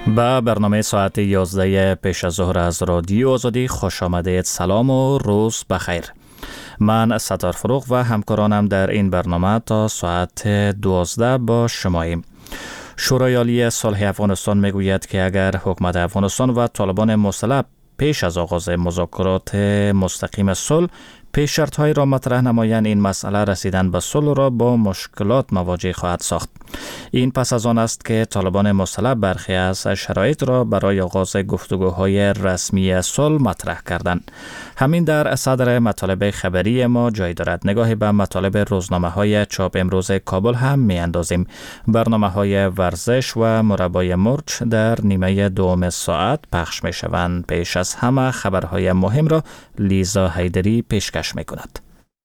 به برنامه ساعت 11 پیش از ظهر از رادیو آزادی خوش آمدید. سلام و روز بخیر. من ستار فروغ و همکارانم در این برنامه تا ساعت 12 با شماییم. شورای عالی صلح افغانستان میگوید که اگر حکومت افغانستان و طالبان مسلح پیش از آغاز مذاکرات مستقیم صلح پیش شرط‌های را مطرح نمایند، این مسئله رسیدن به صلح را با مشکلات مواجه خواهد ساخت. این پس از آن است که طالبان مسلح برخی از شرایط را برای آغاز گفتگوهای رسمی صلح مطرح کردند. همین در صدر مطالب خبری ما جای دارد. نگاهی به مطالب روزنامه‌های چاپ امروز کابل هم می‌اندازیم. برنامه‌های ورزش و مربای مرچ در نیمه دوم ساعت پخش می‌شوند. پیش از همه خبرهای مهم را لیزا حیدری پیشکش می‌کند.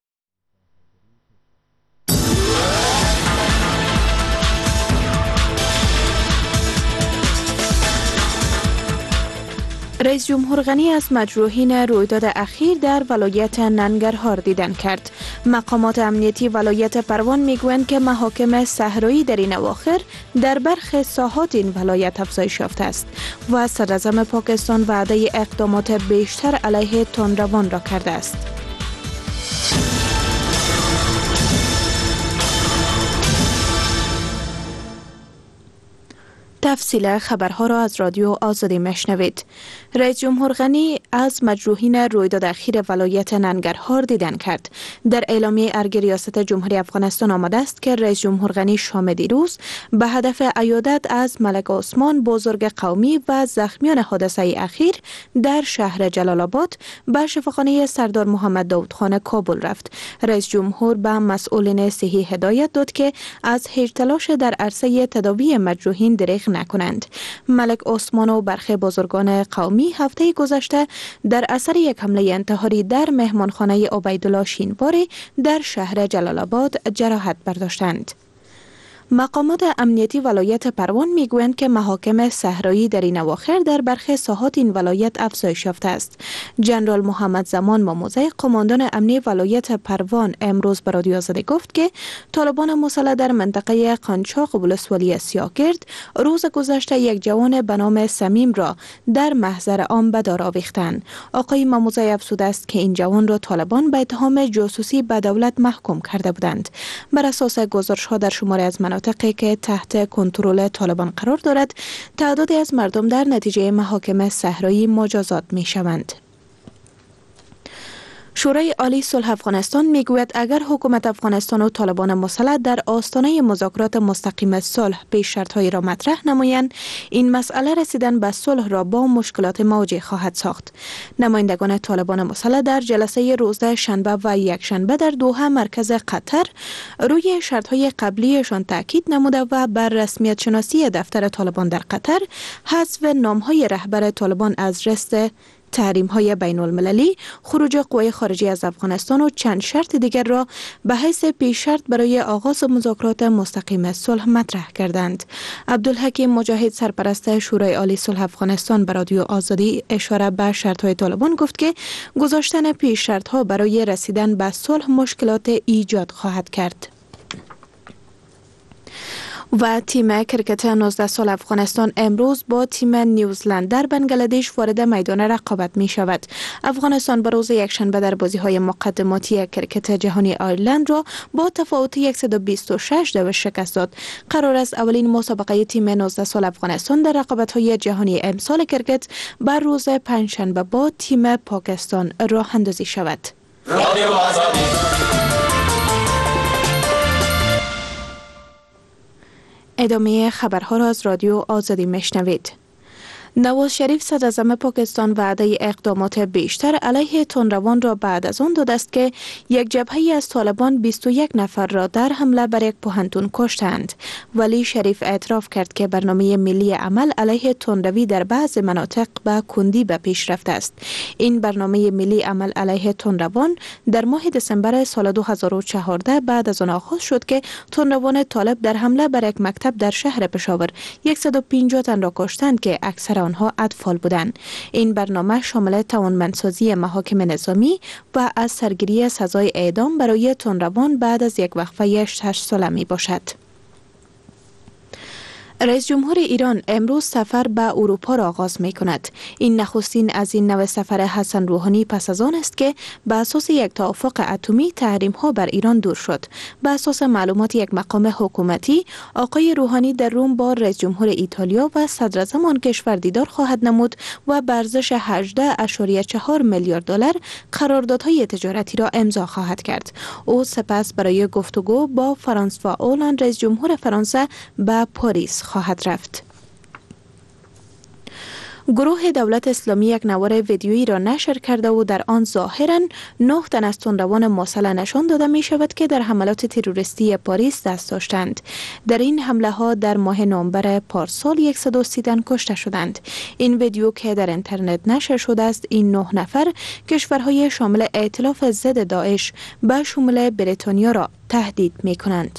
رئیس جمهور غنی از مجروحین رویداد اخیر در ولایت ننگرهار دیدن کرد. مقامات امنیتی ولایت پروان میگویند که محاکم صحرایی در این اواخر در برخی ساحات این ولایت افزایش یافته است و صدراعظم پاکستان وعده اقدامات بیشتر علیه تندروان را کرده است. تفصیل خبرها را از رادیو آزادی میشنوید. رئیس جمهور غنی از مجروحین رویداد اخیر ولایت ننگرهار دیدن کرد. در اعلامیه ارگ ریاست جمهوری افغانستان آمده است که رئیس جمهور غنی شام دیروز به هدف عیادت از ملک عثمان بزرگ قومی و زخمیان حادثه اخیر در شهر جلال آباد به شفاخانه سردار محمد داود خان کابل رفت. رئیس جمهور به مسئولین صحی هدایت داد که از هیچ تلاش در عرصه تداوی مجروحین دریغ نکنند. ملک عثمان و برخی بزرگان قومی هفته گذشته در اثر یک حمله انتحاری در مهمانخانه عبیدالله شینواری در شهر جلال آباد جراحت برداشتند. مقامات امنیتی ولایت پروان میگویند که محاکم صحرایی در این اواخر در برخی ساحات این ولایت افزایش یافته است. جنرال محمد زمان ماموزه قماندان امنی ولایت پروان امروز به رادیو آزادی گفت که طالبان مسلح در منطقه قنچاق ولسوالی سیاهگرد روز گذشته یک جوان به نام سمیم را در محضر عام به دار آویختند. آقای ماموزه افزوده است که این جوان را طالبان به اتهام جاسوسی به دولت محکوم کرده بودند. بر اساس گزارش‌ها در شماری از مناطقی که تحت کنترل طالبان قرار دارد، تعدادی از مردم در نتیجه محاکم صحرایی مجازات می شوند. شورای عالی صلح افغانستان میگوید اگر حکومت افغانستان و طالبان مسلح در آستانه مذاکرات مستقیم صلح پیش شرط‌هایی را مطرح نمایند، این مسئله رسیدن به صلح را با مشکلات مواجه خواهد ساخت. نمایندگان طالبان مسلح در جلسه روز شنبه و یکشنبه در دوحه مرکز قطر روی شرط‌های قبلیشان تاکید نموده و بر رسمیت شناسی دفتر طالبان در قطر، حذف نام‌های رهبر طالبان از رست تحریم‌های بین المللی، خروج قوای خارجی از افغانستان و چند شرط دیگر را به حیث پیش شرط برای آغاز مذاکرات مستقیم صلح مطرح کردند. عبدالحکیم مجاهد سرپرست شورای عالی صلح افغانستان به رادیو آزادی اشاره به شرط‌های طالبان گفت که گذاشتن پیش شرط‌ها برای رسیدن به صلح مشکلات ایجاد خواهد کرد. و تیم کرکت 19 سال افغانستان امروز با تیم نیوزلند در بنگلادش وارد میدان رقابت می شود. افغانستان به روز یکشنبه در بازی‌های مقدماتی کرکت جهانی آیرلند را با تفاوت 126 شکست داد. قرار است اولین مسابقه تیم 19 سال افغانستان در رقابت‌های جهانی امسال کرکت بر روز پنجشنبه با تیم پاکستان راه اندازی شود. ادامه خبرها را از رادیو آزادی میشنوید. نواز شریف صدراعظم پاکستان وعده اقدامات بیشتر علیه تندروان را بعد از آن داده است که یک جبهه‌ای از طالبان 21 نفر را در حمله بر یک پوهنتون کشتند. ولی شریف اعتراف کرد که برنامه ملی عمل علیه تندروی در بعض مناطق به کندی به پیش رفته است. این برنامه ملی عمل علیه تندروان در ماه دسامبر سال 2014 بعد از آن آغاز شد که تندروان طالب در حمله بر یک مکتب در شهر پشاور 150 تن را کشتند که اکثر آنها اطفال بودند. این برنامه شامل توانمندسازی محاکم نظامی و از سرگیری سزای اعدام برای تندروان بعد از یک وقفه 6 ساله می باشد. رئیس جمهور ایران امروز سفر به اروپا را آغاز می کند. این نخستین از این نوع سفر حسن روحانی پس از آن است که به اساس یک توافق اتمی تحریم ها بر ایران دور شد. به اساس معلومات یک مقام حکومتی، آقای روحانی در روم با رئیس جمهور ایتالیا و صدر اعظم آن کشور دیدار خواهد نمود و به ارزش 18.4 میلیارد دلار قراردادهای تجارتی را امضا خواهد کرد. او سپس برای گفتگو با فرانسوا اولاند رئیس جمهور فرانسه به پاریس خواهد رفت. گروه دولت اسلامی یک نوار ویدیویی را نشر کرده و در آن ظاهراً 9 تن از تندروان مسلح نشان داده می شود که در حملات تروریستی پاریس دست داشتند. در این حمله ها در ماه نوامبر پارسال 130 تن کشته شدند. این ویدیو که در اینترنت نشر شده است، این 9 نفر کشورهای شامل ائتلاف ضد داعش به شمول بریتانیا را تهدید می کنند.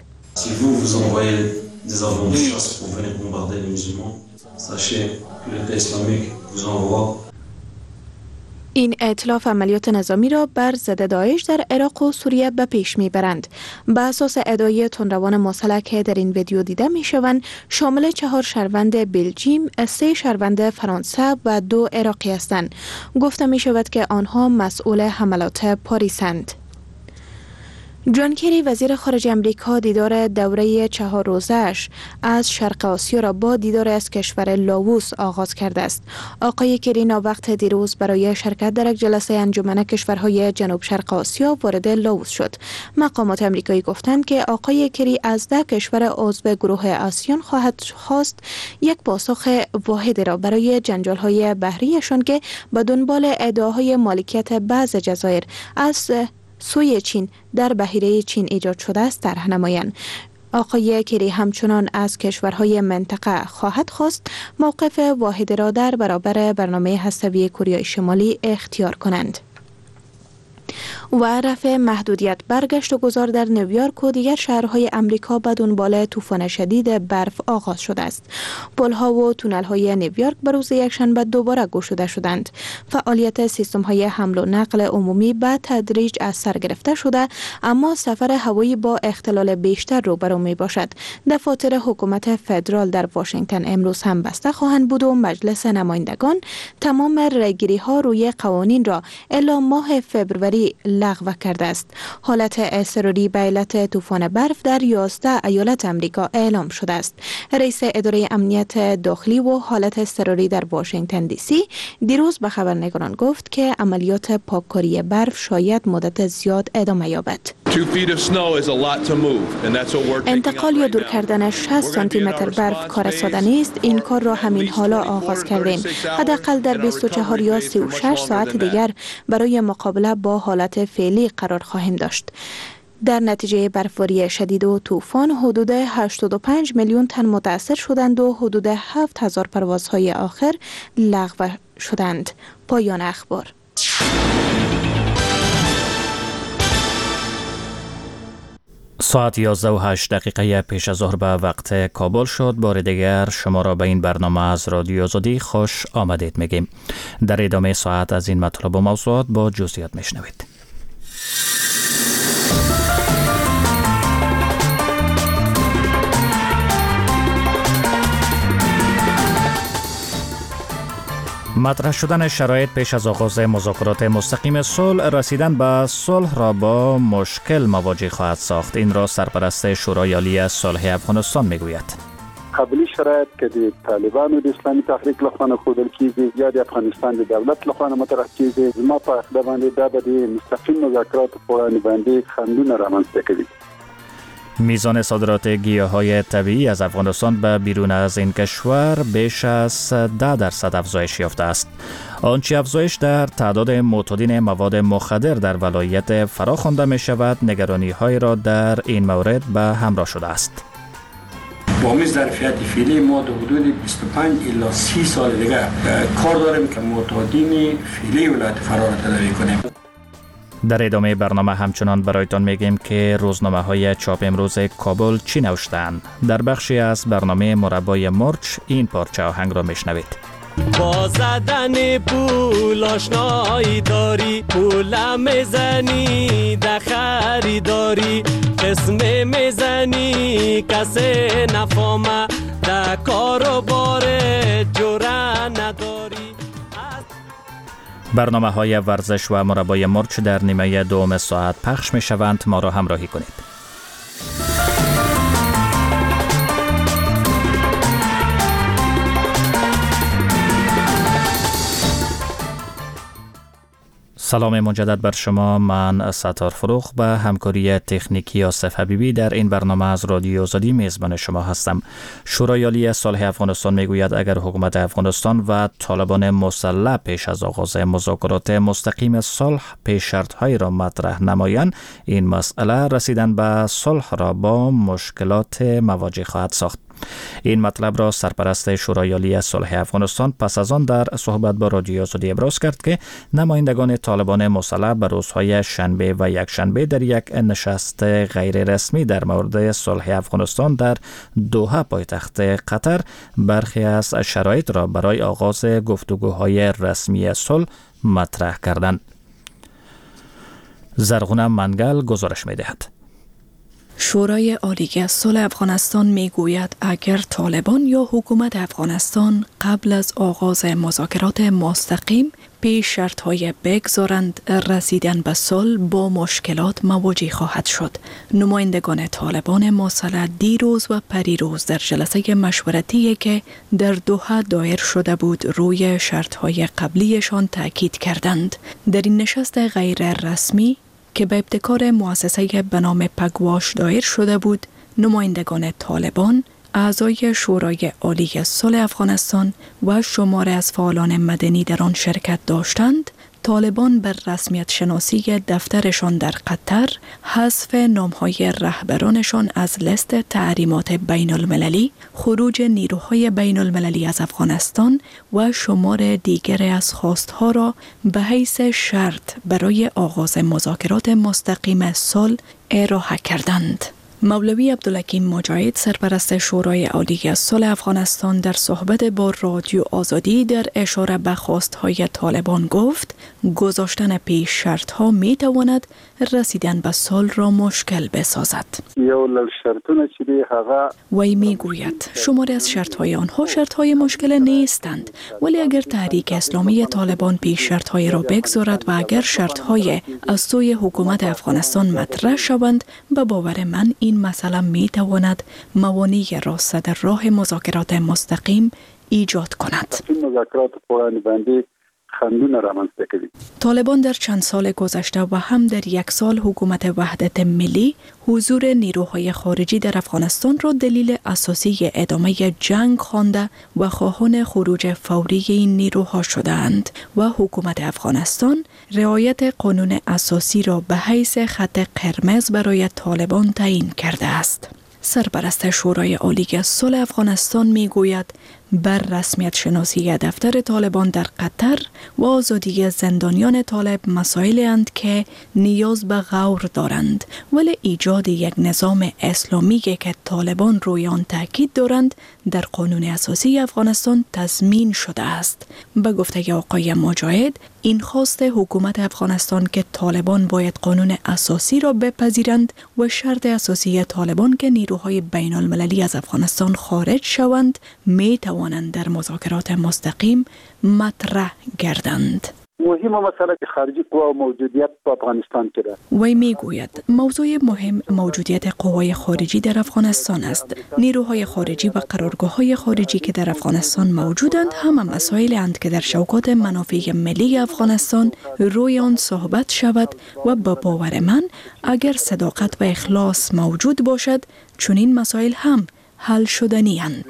des avions de chasse pour venir bombarder les musulmans. Sachez que l'État islamique vous envoie. این ائتلاف عملیات نظامی را بر ضد داعش در عراق و سوریه به پیش میبرند. به اساس ادعای تندروان مسلح که در این ویدیو دیده میشوند، شامل 4 شهروند بلژیم، 3 شهروند فرانسه و 2 عراقی هستند. گفته میشود که آنها مسئول حملات پاریسند. جان کری وزیر خارجه امریکا دیدار دوره 4 روزه‌اش از شرق آسیا را با دیدار از کشور لاووس آغاز کرده است. آقای کری وقت دیروز برای شرکت در یک جلسه انجمن کشورهای جنوب شرق آسیا وارد لاووس شد. مقامات امریکایی گفتند که آقای کری از 10 کشور عضو گروه آسیان خواهد خواست یک پاسخ واحد را برای جنجال‌های بحریشان که به دنبال ادعاهای مالکیت بعض جزایر از سوی چین در بحیره چین ایجاد شده است طرح نمایند. آقای کری همچنان از کشورهای منطقه خواهد خواست موقف واحد را در برابر برنامه هسته‌ای کره شمالی اختیار کنند. و رفع محدودیت برگشت و گذار در نیویورک و دیگر شهرهای امریکا به دنبال طوفان شدید برف آغاز شده است. پل‌ها و تونل‌های نیویورک به روز یکشنبه دوباره گشوده شدند. فعالیت سیستم‌های حمل و نقل عمومی به تدریج از سر گرفته شده، اما سفر هوایی با اختلال بیشتر روبرو میباشد. دفاتر حکومت فدرال در واشنگتن امروز هم بسته خواهند بود و مجلس نمایندگان تمام رأی‌گیری‌ها روی قوانین را الی ماه فوریه لغو کرده است. حالت اضطراری به علت طوفان برف در 11 ایالت امریکا اعلام شده است. رئیس اداره امنیت داخلی و حالت اضطراری در واشنگتن دی سی دیروز به خبرنگاران گفت که عملیات پاککاری برف شاید مدت زیاد ادامه یابد. انتقال یا دور کردن 60 سانتی متر برف کار ساده نیست. این کار را همین حالا آغاز کردیم. حداقل در 24 یا 36 ساعت دیگر برای مقابله با حالت فعلی قرار خواهیم داشت. در نتیجه برفباری شدید و طوفان حدود 85 میلیون تن متاثر شدند و حدود 7000 پروازهای آخر لغو شدند. پایان اخبار. ساعت 11:08 پیش از ظهر به وقت کابل شد. بار دیگر شما را به این برنامه از رادیو آزادی خوش آمدید میگیم. در ادامه ساعت از این مطلب و موضوعات با جزئیات میشنوید. مطرح شدن شرایط پیش از آغاز مذاکرات مستقیم صلح، رسیدن به صلح را با مشکل مواجه خواهد ساخت. این را سرپرست شورای عالی صلح افغانستان میگوید. قبلی شرایط که د طالبانو د اسلامي تحریک لخوا ښودل کیږي یا د افغانستان د دولت لخوا مطرح کیږي، زما په عقیده باندې دا به د مستقیم مذاکراتو په وړاندې باندې خنډونه رامنځته کوي. میزان صادرات گیاهای طبیعی از افغانستان به بیرون از این کشور بیش از 10% افزایش یافته است. آنچه افزایش در تعداد معتادین مواد مخدر در ولایت فرا خوانده می شود، نگرانی های را در این مورد به همراه شده است. با می ظرفیت فعلی ما در حدود 25 الی 30 سال دیگر کار داریم که معتادین فعلی ولایت فرا را تداوی کنیم. در ادامه برنامه همچنان برایتان میگیم که روزنامه های چاپ امروز کابل چی نوشتند. در بخشی از برنامه مربای مرچ این پارچه آهنگ را میشنوید. با زدن پول آشنایی داری، پول میزنی در خریداری، قسمه میزنی کسی نفهمه در کار و بار جوره نداری. برنامه های ورزش و مربای مرچ در نیمه دوم ساعت پخش می شوند. ما را همراهی کنید. سلام مجدد بر شما. من ستار فروغ به همکاری تکنیکی آصف حبیبی در این برنامه از رادیو آزادی میزبان شما هستم. شورای عالی صلح افغانستان میگوید اگر حکومت افغانستان و طالبان مسلح پیش از آغاز مذاکرات مستقیم صلح پیش شرط‌هایی را مطرح نمایند، این مسئله رسیدن به صلح را با مشکلات مواجه خواهد ساخت. این مطلب را سرپرست شورای عالی صلح افغانستان پس از آن در صحبت با رادیو آزادی ابراز کرد که نمایندگان طالبان مسلح به روزهای شنبه و یکشنبه در یک نشست غیر رسمی در مورد صلح افغانستان در دوحه پایتخت قطر برخی از شرایط را برای آغاز گفتگوهای رسمی صلح مطرح کردند. زرغونه منگل گزارش می‌دهد. شورای عالی صلح افغانستان میگوید اگر طالبان یا حکومت افغانستان قبل از آغاز مذاکرات مستقیم پیش شرط‌های بگذارند، رسیدن به صلح با مشکلات مواجه خواهد شد. نمایندگان طالبان مسلح دیروز و پریروز در جلسه مشورتی که در دوحه دایر شده بود روی شرط‌های قبلیشان تاکید کردند. در این نشست غیر رسمی که به ابتکار مؤسسه به نام پگواش دایر شده بود، نمایندگان طالبان، اعضای شورای عالی صلح افغانستان و شماری از فعالان مدنی در آن شرکت داشتند. طالبان بر رسمیت شناسی دفترشان در قطر، حذف نامهای رهبرانشان از لیست تحریمات بین المللی، خروج نیروهای بین المللی از افغانستان و شمار دیگر از خواستها را به حیث شرط برای آغاز مذاکرات مستقیم صلح ارائه کردند. مولوی عبدالحکیم مجاهد، سرپرست شورای عالی صلح افغانستان، در صحبت با رادیو آزادی در اشاره به خواستهای طالبان گفت گذاشتن پیش شرطها می تواند رسیدن به صلح را مشکل بسازد. وی می گوید شماری از شرطهای آنها شرطهای مشکل نیستند، ولی اگر تحریک اسلامی طالبان پیش شرطهای را بگذارد و اگر شرطهای از سوی حکومت افغانستان مطرح شوند، به باور من این مسئله می تواند موانع را در راه مذاکرات مستقیم ایجاد کند. طالبان در چند سال گذشته و هم در یک سال حکومت وحدت ملی حضور نیروهای خارجی در افغانستان را دلیل اساسی ادامه جنگ خوانده و خواهان خروج فوری این نیروها شدند و حکومت افغانستان رعایت قانون اساسی را به حیث خط قرمز برای طالبان تعیین کرده است. سرپرست شورای عالی صلح افغانستان می گوید بر رسمیت شناسی دفتر طالبان در قطر و آزادی زندانیان طالب مسائلی اند که نیاز به غور دارند، ولی ایجاد یک نظام اسلامی که طالبان روی آن تاکید دارند در قانون اساسی افغانستان تضمین شده است. به گفته آقای مجاهد، این خواست حکومت افغانستان که طالبان باید قانون اساسی را بپذیرند و شرط اساسی طالبان که نیروهای بین المللی از افغانستان خارج شوند می توانند در مذاکرات مستقیم مطرح گردند. مهم مسئله که خارجی قوا موجودیت در افغانستان کرده. وی میگوید موضوع مهم موجودیت قوای خارجی در افغانستان است. نیروهای خارجی و قرارگاه‌های خارجی که در افغانستان موجودند همه مسائلی اند که در شوکات منافع ملی افغانستان روی آن صحبت شود و با باور من اگر صداقت و اخلاص موجود باشد چنین مسائل هم حل شدنی اند.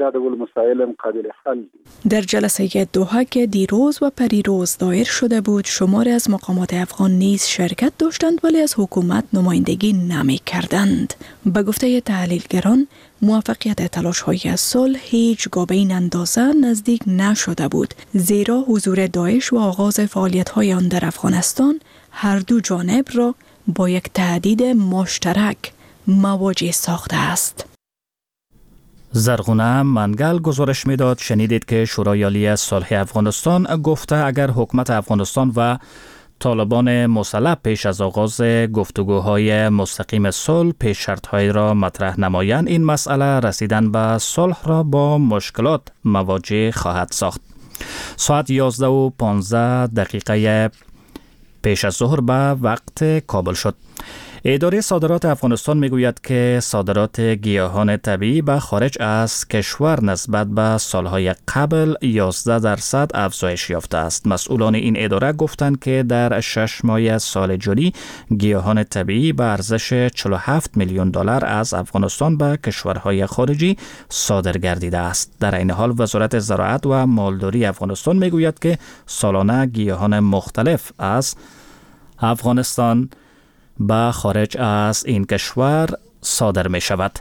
در جلسه دوحه که دیروز و پریروز دایر شده بود، شماری از مقامات افغان نیز شرکت داشتند ولی از حکومت نمایندگی نمی کردند. به گفته تحلیلگران، موفقیت تلاش‌های صلح هیچگاه به این اندازه نزدیک نشده بود، زیرا حضور داعش و آغاز فعالیت‌های آن در افغانستان هر دو جانب را با یک تهدید مشترک مواجه ساخته است. زرغونه منگل گزارش میداد. شنیدید که شورای عالی صلح افغانستان گفته اگر حکومت افغانستان و طالبان مسلح پیش از آغاز گفتگوهای مستقیم صلح پیش شرط‌های را مطرح نمایند، این مسئله رسیدن به صلح را با مشکلات مواجه خواهد ساخت. ساعت 11:15 پیش از ظهر به وقت کابل شد. اداره صادرات افغانستان میگوید که صادرات گیاهان طبیعی به خارج از کشور نسبت به سالهای قبل 11% افزایش یافته است. مسئولان این اداره گفتند که در 6 ماه سال جاری گیاهان طبیعی به ارزش 47 میلیون دلار از افغانستان به کشورهای خارجی صادر گردیده است. در این حال وزارت زراعت و مالداری افغانستان میگوید که سالانه گیاهان مختلف از افغانستان به خارج از این کشور صادر می شود.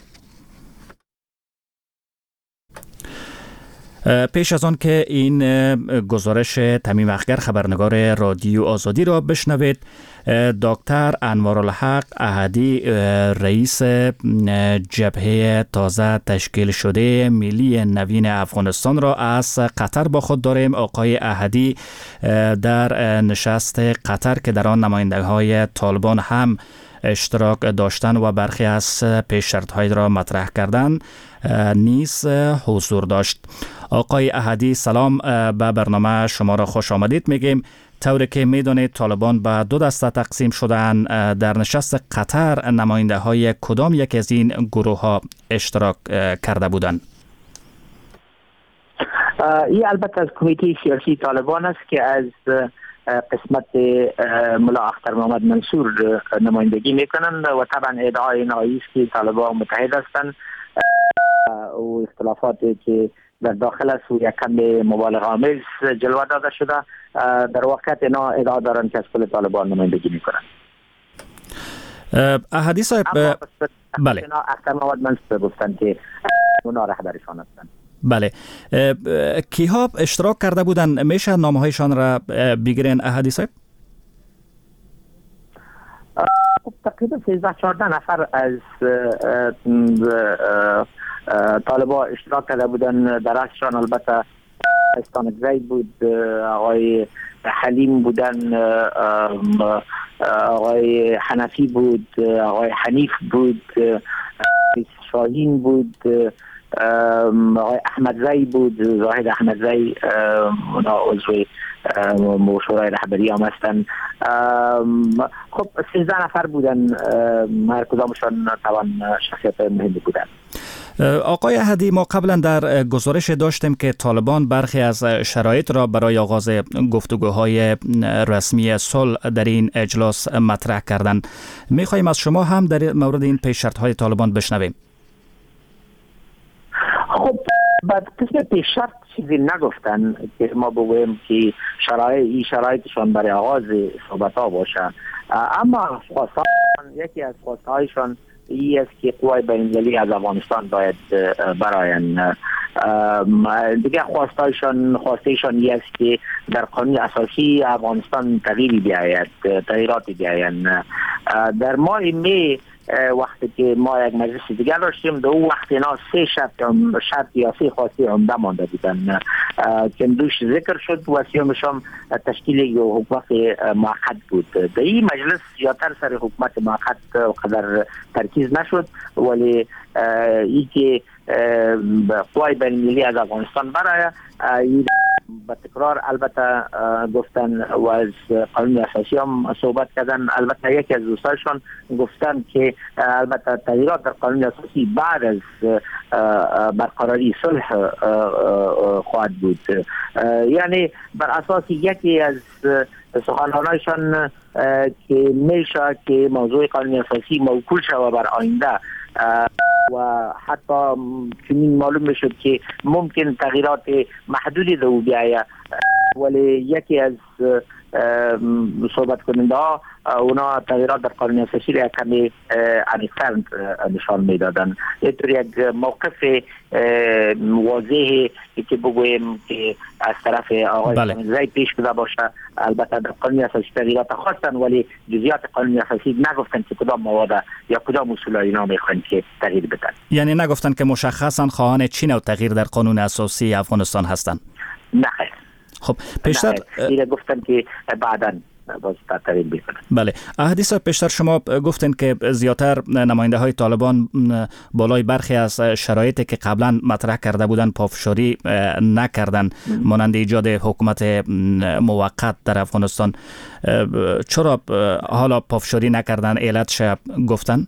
پیش از آن که این گزارش تمیم اخگر خبرنگار رادیو آزادی را بشنوید، دکتر انوارالحق احدی رئیس جبهه تازه تشکیل شده ملی نوین افغانستان را از قطر با خود داریم. آقای احدی در نشست قطر که در آن نمایندگان طالبان هم اشتراک داشتن و برخی از پیش شرط‌های را مطرح کردن نیز حضور داشت. آقای احدی سلام، به برنامه شما را خوش آمدید میگیم. طوری که میدونید طالبان به 2 دسته تقسیم شدن. در نشست قطر نماینده های کدام یک از این گروه ها اشتراک کرده بودند؟ این البته از کمیته سیاسی طالبان است که از قسمت ملا اختر محمد منصور نمایندگی میکنند و طبعا ادعای نهایی است که طالبان متحد هستند و اختلافاتی که در داخل است و یک کم مبالغه آمیز جلوه داده شده، در واقع اینا ادعا دارند که از کل طالبان نمایندگی میکنند. احدی صاحب، بله، اختر محمد منصور گفتند که اونا رهبرشان هستند. بله، کیها اشتراک کرده بودن؟ میشه نامه هایشان را بگیرین احدی صاحب؟ تقریبا 13-14 نفر از طالبان اشتراک کرده بودن. در ازشان البته استانکزی بود، آقای حلیم بودن، آقای حنفی بود، آقای حنیف بود، شاهین بود، آقای احمدزی بود، زاهد احمدزی، اونا عضو شورای رهبری هم هستن. خب 13 نفر بودن، هر کدامشان طبعا شخصیت مهمی بودن. آقای احدی، ما قبلا در گزارش داشتیم که طالبان برخی از شرایط را برای آغاز گفتگوهای رسمی صلح در این اجلاس مطرح کردند. میخواهیم از شما هم در مورد این پیش شرط‌های طالبان بشنویم. خب بعد قسم پیش شرط چیزی نگفتن که ما بگویم که شرایطشان برای آغاز صحبت ها باشه، اما یکی از خواستهایشان این است که قوای بین‌المللی از افغانستان باید براین. دیگه خواستهایشان این است که در قانون اساسی افغانستان تغییری بیاید، تغییراتی بیاین. در ماه می وقتی که ما یک مجلس دیگر داشتیم، در اون وقت اینا 3 شرط یا 3 خواسته عمده مانده بودن که دوش ذکر شد و سیومشان تشکیل یک حکومت موقت بود. در این مجلس زیادتر سر حکومت موقت قدر ترکیز نشد، ولی ای که قوای بین‌المللی از افغانستان برای با تکرار البته گفتن و از قانون اساسی هم صحبت کردن. البته یکی از دوستایشان گفتن که البته تغییرات در قانون اساسی بعد از برقراری صلح خواهد بود. یعنی بر اساس یکی از سخنانایشان که میشه که موضوع قانون اساسی موکول شود بر آینده و حتی چنین معلوم میشد که ممکن تغییرات محدودی در او بیاید، ولی یکی از صحبت کننده ها اونا تغییرات در قانون اساسی را کمی عمیق‌تر نشان میدادن. اینطور یک موقف واضحه که بگویم که از طرف آقای احمدزی پیش بوده باشه. البته در قانون اساسی تغییرات خواستن ولی جزئیات قانون اساسی نگفتن که کدام مواد یا کدام اصول اینا میخوان که تغییر بدن. یعنی نگفتن که مشخصا خواهان چی نوع تغییر در قانون اساسی افغانستان هستند؟ نه. خب پیشتر دیگه گفتن که بعداً باز تعطیل بکنن. بله، احادیث پیشتر شما گفتین که زیاتر نماینده های طالبان بالای برخی از شرایطی که قبلا مطرح کرده بودن پافشاری نکردن، مانند ایجاد حکومت موقت در افغانستان. چرا حالا پافشاری نکردن؟ علتش گفتن؟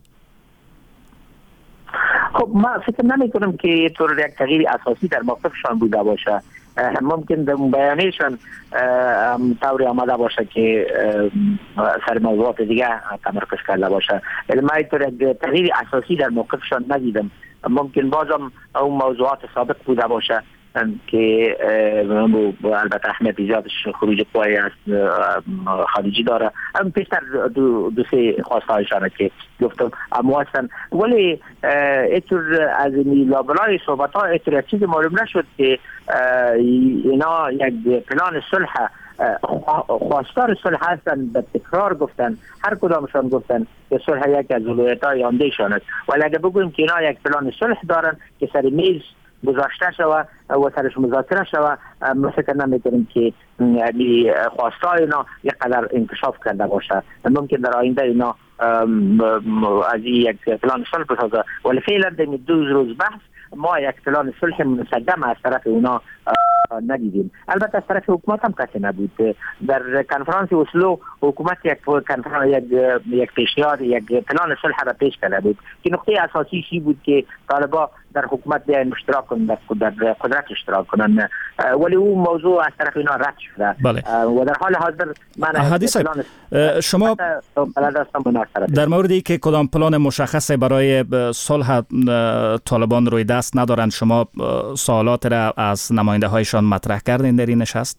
خب ما فکر نمی کنم که طور یک تغییر اساسی در موقفشان بوده باشه. ممکن در بیانیشان طوری آمده باشه که سر موضوعات دیگه تمرکز کرده باشه، ولی ما طور یک تغییر اساسی در موقفشان ندیدم. ممکن بازم اون موضوعات سابق بوده باشه که البته اهمیت زیادش خروج قوای از خارجی داره. هم پیشتر دو سه خواستهایشانه که گفتم اما هستن، ولی اینطور از لابلای صحبت ها اینطور چیز معلوم نشد که اینا یک پلان صلح خواستار صلح هستن. به تکرار گفتن، هر کدامشان گفتن که صلح یک از ولایت‌های آمدهشان است، ولی اگه بگویم که اینا یک پلان صلح دارن که سر میز گذاشته شوه و سرش مذاکره شوه، ما فکر نمی‌کنیم که خواستای اینا یک قدر انکشاف کرده باشه. ممکن در آینده اینا از یک پلان صلح بسازه، ولی فعلا در دو روز بحث ما یک پلان صلح مصدم از طرف اونا ندیدیم. البته از طرف حکومت هم کسی نبود. در کنفرانس اسلو حکومت یک پیشنهاد یک پلان صلح را پیش کرده بود که نقطه اساسی بود که طالبان در حکومت بیاین اشتراک کنند، در قدرت اشتراک کنند، ولی اون موضوع از طرف اینا رد شده. بله. و در حال حاضر من شما در موردی که کدام پلان مشخص برای صلح طالبان روی دست ندارند، شما سوالات را از نماینده هایشان مطرح کردین در این نشست؟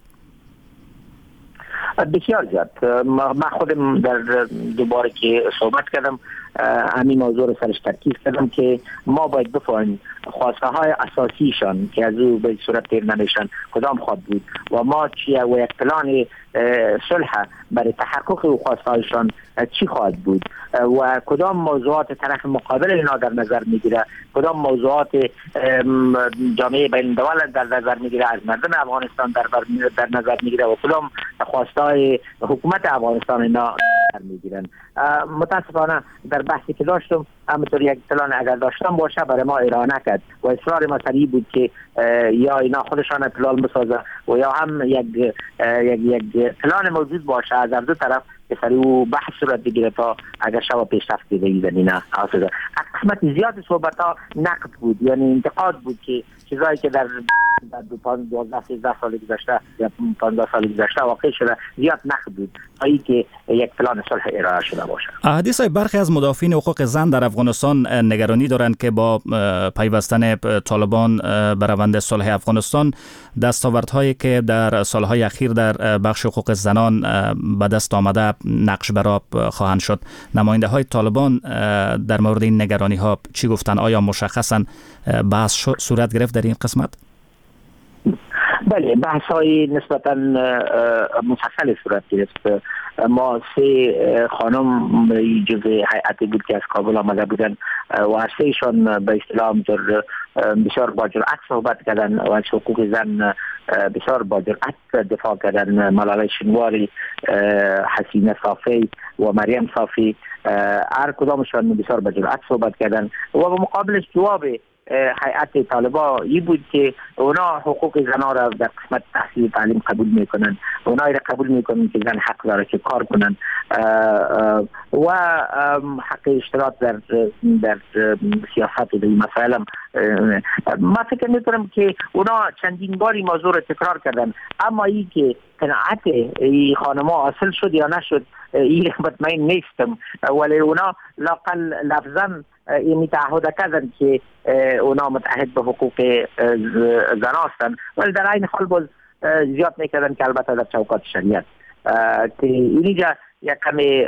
بسیار زیاد. من خودم در دوباره که صحبت کردم همین موضوع رو سرش ترکیز کردم که ما باید بفهمیم خواسته های اساسیشان که از او به صورت تیر نمیشن کدام خواهد بود و ما چیه و یک پلان صلح برای تحقق او خواسته هایشان چی خواهد بود و کدام موضوعات طرف مقابل اینا در نظر میگیره، کدام موضوعات جامعه بین الدول در نظر میگیره، از مردم افغانستان در نظر میگیره و کدام خواسته های حکومت افغانستان اینا در میگیرن. متاسفانه در بحثی که داشتم همونطور یک پلان اگر داشتم باشه برای ما ارائه نکرد و اصرار ما سریع بود که یا اینا خودشان پلان بسازه و یا هم یک پلان موجود باشه از دو طرف که سریع او بحث صورت بگیره تا اگر شما پیشرفت دیده ای زمینه حاصل. قسمت زیاد صحبت ها نقد بود، یعنی انتقاد بود که چیزایی که در 12-13 سال گذشته یا 15 سال گذشته واقع شده زیاد نقد بود تا اینکه یک پلان صلح ارائه شده باشه. احادیث برخی از مدافعین حقوق زن در افغانستان نگرانی دارند که با پیوستن طالبان به روند صلح افغانستان دستاوردهایی که در سالهای اخیر در بخش حقوق زنان به دست آمده نقش برآب خواهند شد. نماینده های طالبان در مورد این نگرانی ها چی گفتن؟ آیا مشخصا بحث صورت گرفت در این قسمت؟ بله، بحث های نسبتا مفصل صورت گرفت. ما 3 خانم جزء هیئتی بود که از کابل آمده بودن و 3شان به اصطلاح بسیار با جرأت صحبت کردن و از حقوق زن بسیار با جرأت دفاع کردن. ملالای شنواری، حسینه صافی و مریم صافی، هر کدامشان بسیار با جرأت صحبت کردن و به مقابلش جواب هیئت طالبان این بود که اونا حقوق زنها را در قسمت تحصیل تعلیم قبول میکنن، اونا را قبول میکنن که زن حق داره که کار کنن و حق اشتراک در سیاست و این مسائل. ما فکر میکنم که اونا چندین باری موضوع را تکرار کردن، اما این که قناعت این خانم‌ها حاصل شد یا نشد این مطمئن نیستم، ولی اونا لاقل لفظاً این تعهد کردن که اونا متعهد به حقوق زن هستند، ولی در این حال باز زیاد میکردن که البته در چوکات شریعت که اینجا یک کمی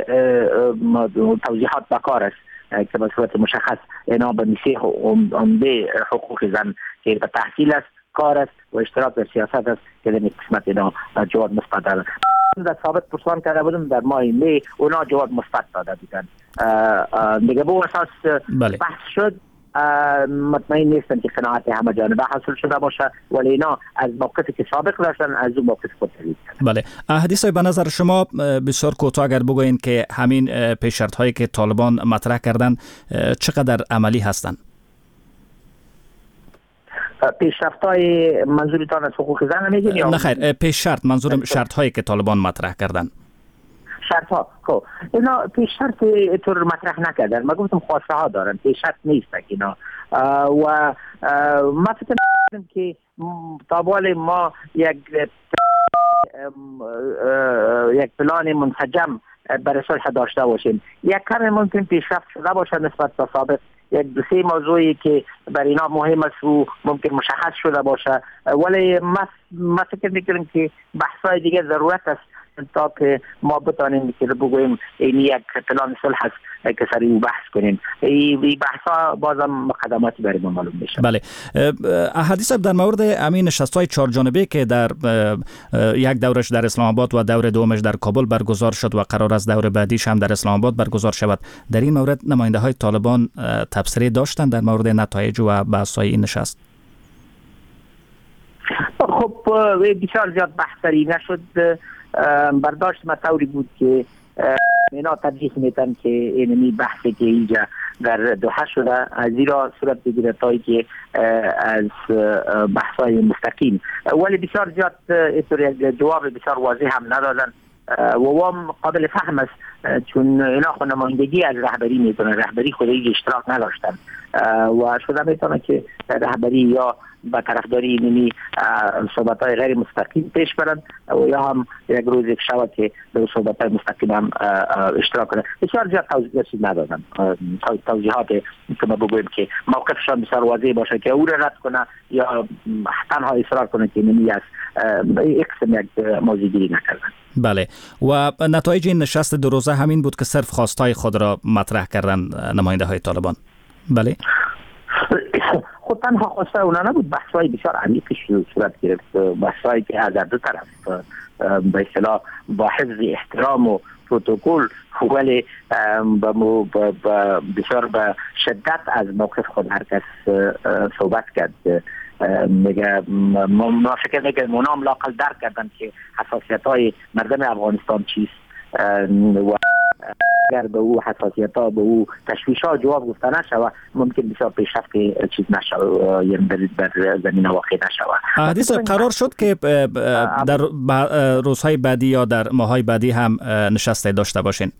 توضیحات بکار است که به صورت مشخص اینا به میسه عمده حقوق زن که به تحصیل است، کار است و اشتراک در سیاست است که در قسمت اینا جواب مثبت دارن. در ثابت پرسان کرده بودم در ماه می اونا جواب مثبت داده بودن. دیگه به اساس بحث شد مطمئن نیستم که قناعت همه جانبه حاصل شده باشه، ولی اینا از موقفی که سابق داشتن از اون موقف خود تغییر کردن. بله، احادی صاحب به نظر شما بسیار کوتاه اگر بگوین که همین پیش‌شرط هایی که طالبان مطرح کردن چقدر عملی هستند؟ پیشرفت های منظورتان از حقوق زن میگین یا؟ نه خیر، پیش‌شرط منظورم شرط هایی که طالبان مطرح کردن. شرط ها خب اینا پیشرفت طور مطرح نکردن، ما گفتم خواسته ها دارن، پیشرفت نیست اینا. و ما فکر می‌کنم که طوال ما یک پلان منسجم برای صلح داشته باشیم. یک کم ممکن پیشرفت شده باشه نسبت به سابق، یک دو سه موضوعی که برای اینا مهم است و ممکن مشخص شده باشه، ولی ما فکر می‌کنم که بحث‌های دیگه ضرورت است تا که ما بتانیم که بگوییم این یک پلان صلح است که سر این بحث کنیم. این بحث‌ها بازم مقدماتی برای ما معلوم میشه. بله، احادی صاحب در مورد امین نشست‌های چهار جانبه که در یک دورش در اسلام آباد و دور دومش در کابل برگزار شد و قرار است دور بعدیش هم در اسلام آباد برگزار شود، در این مورد نماینده‌های طالبان تبصره داشتند در مورد نتایج و بحث‌های این نشست؟ خب بسیار زیاد بحثی نشد. برداشت ما طوری بود که اینا ترجیح میدن که اینمی بحثی که اینجا در دوحه شده زیرا صورت بگیره تایی که از بحثای مستقیم، ولی بسیار زیاد اینطور جواب بسیار واضح هم ندادن و هم قابل فهم است، چون اینا خود نمایندگی از رهبری میکنن، رهبری خود هیچ اشتراک نداشتن و شده میتونه که رهبری یا با طرفداری اینمی صحبت‌های غیر مستقیم پیش برند و یا هم یک روز یک شود که به صحبت‌های مستقیم هم اشتراک کنند. بسیار زیاد توضیحاتی ندادن، توضیحات که ما بگوییم که موقفشان بسیار واضح باشه که او را رد کنه یا تنها اصرار کنه که اینمی از یک موضوعگیری نکردن. بله، و نتایج این نشست دو روزه همین بود که صرف خواستای خود را مطرح کردن نماینده‌های طالبان. بله، خود تنها خواسته اونا نبود، بحث‌های بسیار عمیقی صورت گرفت، بحث‌هایی که از دو طرف به اصطلاح با حفظ احترام و پروتکل ولی بسیار به شدت از موقف خود هر کس صحبت کرد. میگه ما فکر میکنم اونا هم لااقل درک کردن که حساسیت‌های مردم افغانستان چیست و اگر به او حساسیت‌ها به او تشویش‌ها جواب گفته نشود ممکن بسیار پیشرفت چیز نشود، یعنی در زمین واقع نشود. حدیث قرار شد که در روزهای بعدی یا در ماه‌های بعدی هم نشست داشته باشین؟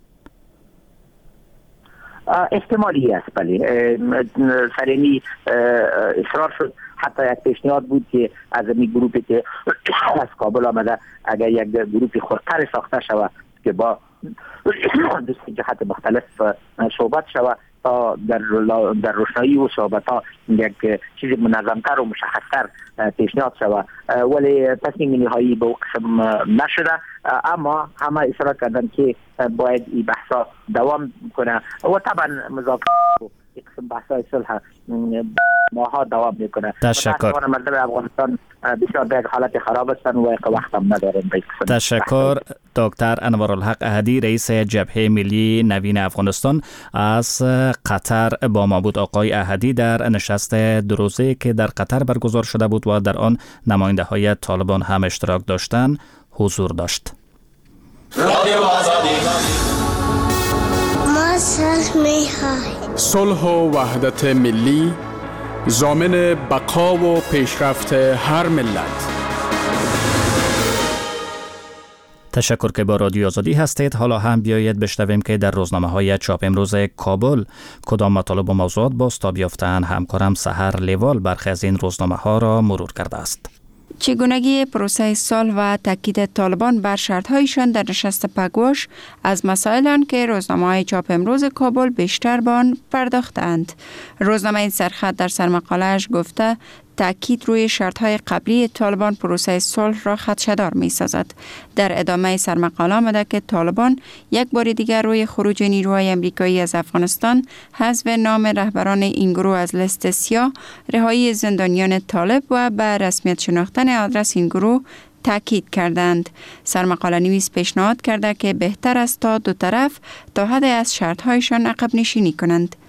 احتمالی است، بله. سرینی اصرار شد، حتی یک پیشنهاد بود که از این گروپی که از کابل آمده اگر یک گروپی خودتر ساخته شود که با دوستی جهت مختلف صحبت شود تا در روشنایی و صحبت ها یک چیز منظمتر و مشخصتر پیشنهاد شود، ولی تصمیم نهایی به قسم نشده. اما همه اصرار کردن که باید این بحثا دوام کنه و طبعا مذاکرات یک قسم بحثای صلح ماها دوام میکنه. تشکر. مردم افغانستان بسیار در حالت خراب هستند و وقت هم ندارن. تشکر دکتر انوارالحق احدی، رئیس جبهه ملی نوین افغانستان از قطر با ما بود. آقای احدی در نشست دو روزه که در قطر برگزار شده بود و در آن نماینده های طالبان هم اشتراک داشتند حضور داشت. صلح و وحدت ملی ضامن بقا و پیشرفت هر ملت. تشکر که با رادیو آزادی هستید. حالا هم بیایید بشنویم که در روزنامه‌های چاپ امروز کابل کدام مطالب و موضوعات بازتاب یافته‌اند. همکارم سحر لیوال برخی از این روزنامه‌ها را مرور کرده است. چگونگی پروسه صلح و تاکید طالبان بر شرط‌هایشان در نشست پگوش از مسائل‌اند که روزنامه‌های چاپ امروز کابل بیشتر به آن پرداختند. روزنامه سرخط در سرمقاله‌اش گفته تاکید روی شرط‌های قبلی طالبان پروسه صلح را خدشه‌دار می‌سازد. در ادامه سرمقاله آمده که طالبان یک بار دیگر روی خروج نیروهای آمریکایی از افغانستان، حذف نام رهبران این گروه از لیست سیاه، رهایی زندانیان طالب و به رسمیت شناختن آدرس این گروه تاکید کردند. سرمقاله نویس پیشنهاد کرده که بهتر است تا دو طرف تا حد از شرط‌هایشان عقب نشینی کنند.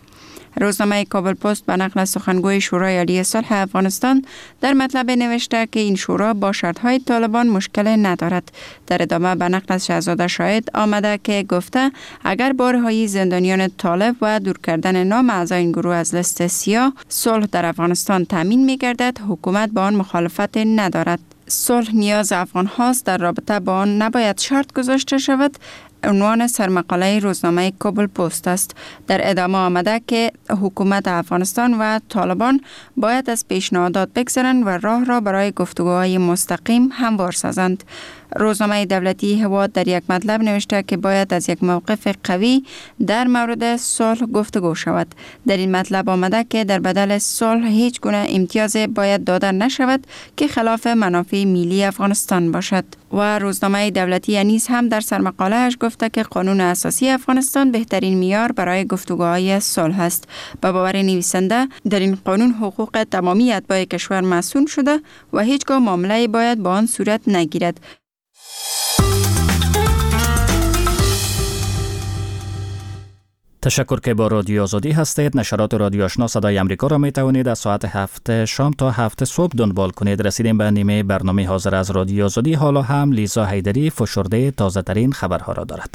روزنامه کابل پست به نقل سخنگوی شورای عالی صلح افغانستان در مطلب نوشته که این شورا با شرط‌های طالبان مشکل ندارد. در ادامه به نقل از شهزاده شاهد آمده که گفته اگر با رهایی زندانیان طالب و دور کردن نام اعضای این گروه از لیست سیاه صلح در افغانستان تامین می‌گردد، حکومت با آن مخالفت ندارد. صلح نیاز افغان هاست، در رابطه با آن نباید شرط گذاشته شود. عنوان سرمقاله روزنامه کابل پست است. در ادامه آمده که حکومت افغانستان و طالبان باید از پیشنهادات بگذرند و راه را برای گفتگوهای مستقیم هموار سازند. روزنامه دولتی هواد در یک مطلب نوشته که باید از یک موقف قوی در مورد صلح گفتگو شود. در این مطلب آمده که در بدل صلح هیچ گونه امتیاز باید داده نشود که خلاف منافع ملی افغانستان باشد. و روزنامه دولتی نیز هم در سرمقاله‌اش گفته که قانون اساسی افغانستان بهترین معیار برای گفتگوهای صلح است. به باور نویسنده در این قانون حقوق تمامی اتباع کشور محسون شده و هیچگاه معامله باید با آن صورت نگیرد. تشکر که با رادیو آزادی هستید. نشرات رادیو آشنا صدای امریکا را می توانید از ساعت 7 شام تا 7 صبح دنبال کنید. رسیدیم به نیمه برنامه حاضر از رادیو آزادی. حالا هم لیزا حیدری فشرده تازه ترین خبرها را دارد.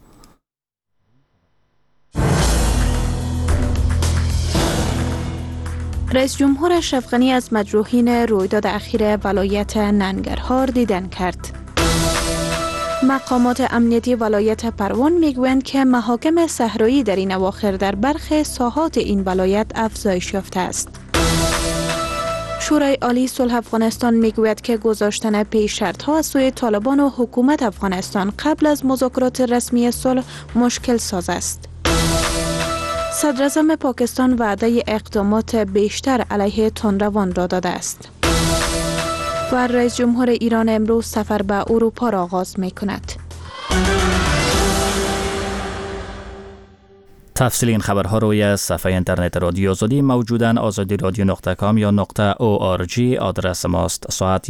رئیس جمهور اشرف غنی از مجروحین رویداد اخیر ولایت ننگرهار دیدن کرد. مقامات امنیتی ولایت پروان میگویند که محاکم صحرایی در این اواخر در برخی ساحات این ولایت افزایش یافته است. شورای عالی صلح افغانستان میگوید که گذاشتن پیش شرط‌ها از سوی طالبان و حکومت افغانستان قبل از مذاکرات رسمی صلح مشکل ساز است. صدراعظم پاکستان وعده اقدامات بیشتر علیه تندروان را داده است. و رئیس جمهور ایران امروز سفر به اروپا را آغاز می کند. تفصیل این خبرها روی صفحه اینترنت رادیو آزادی موجودن. azadi.radio.com یا .org آدرس ماست. ساعت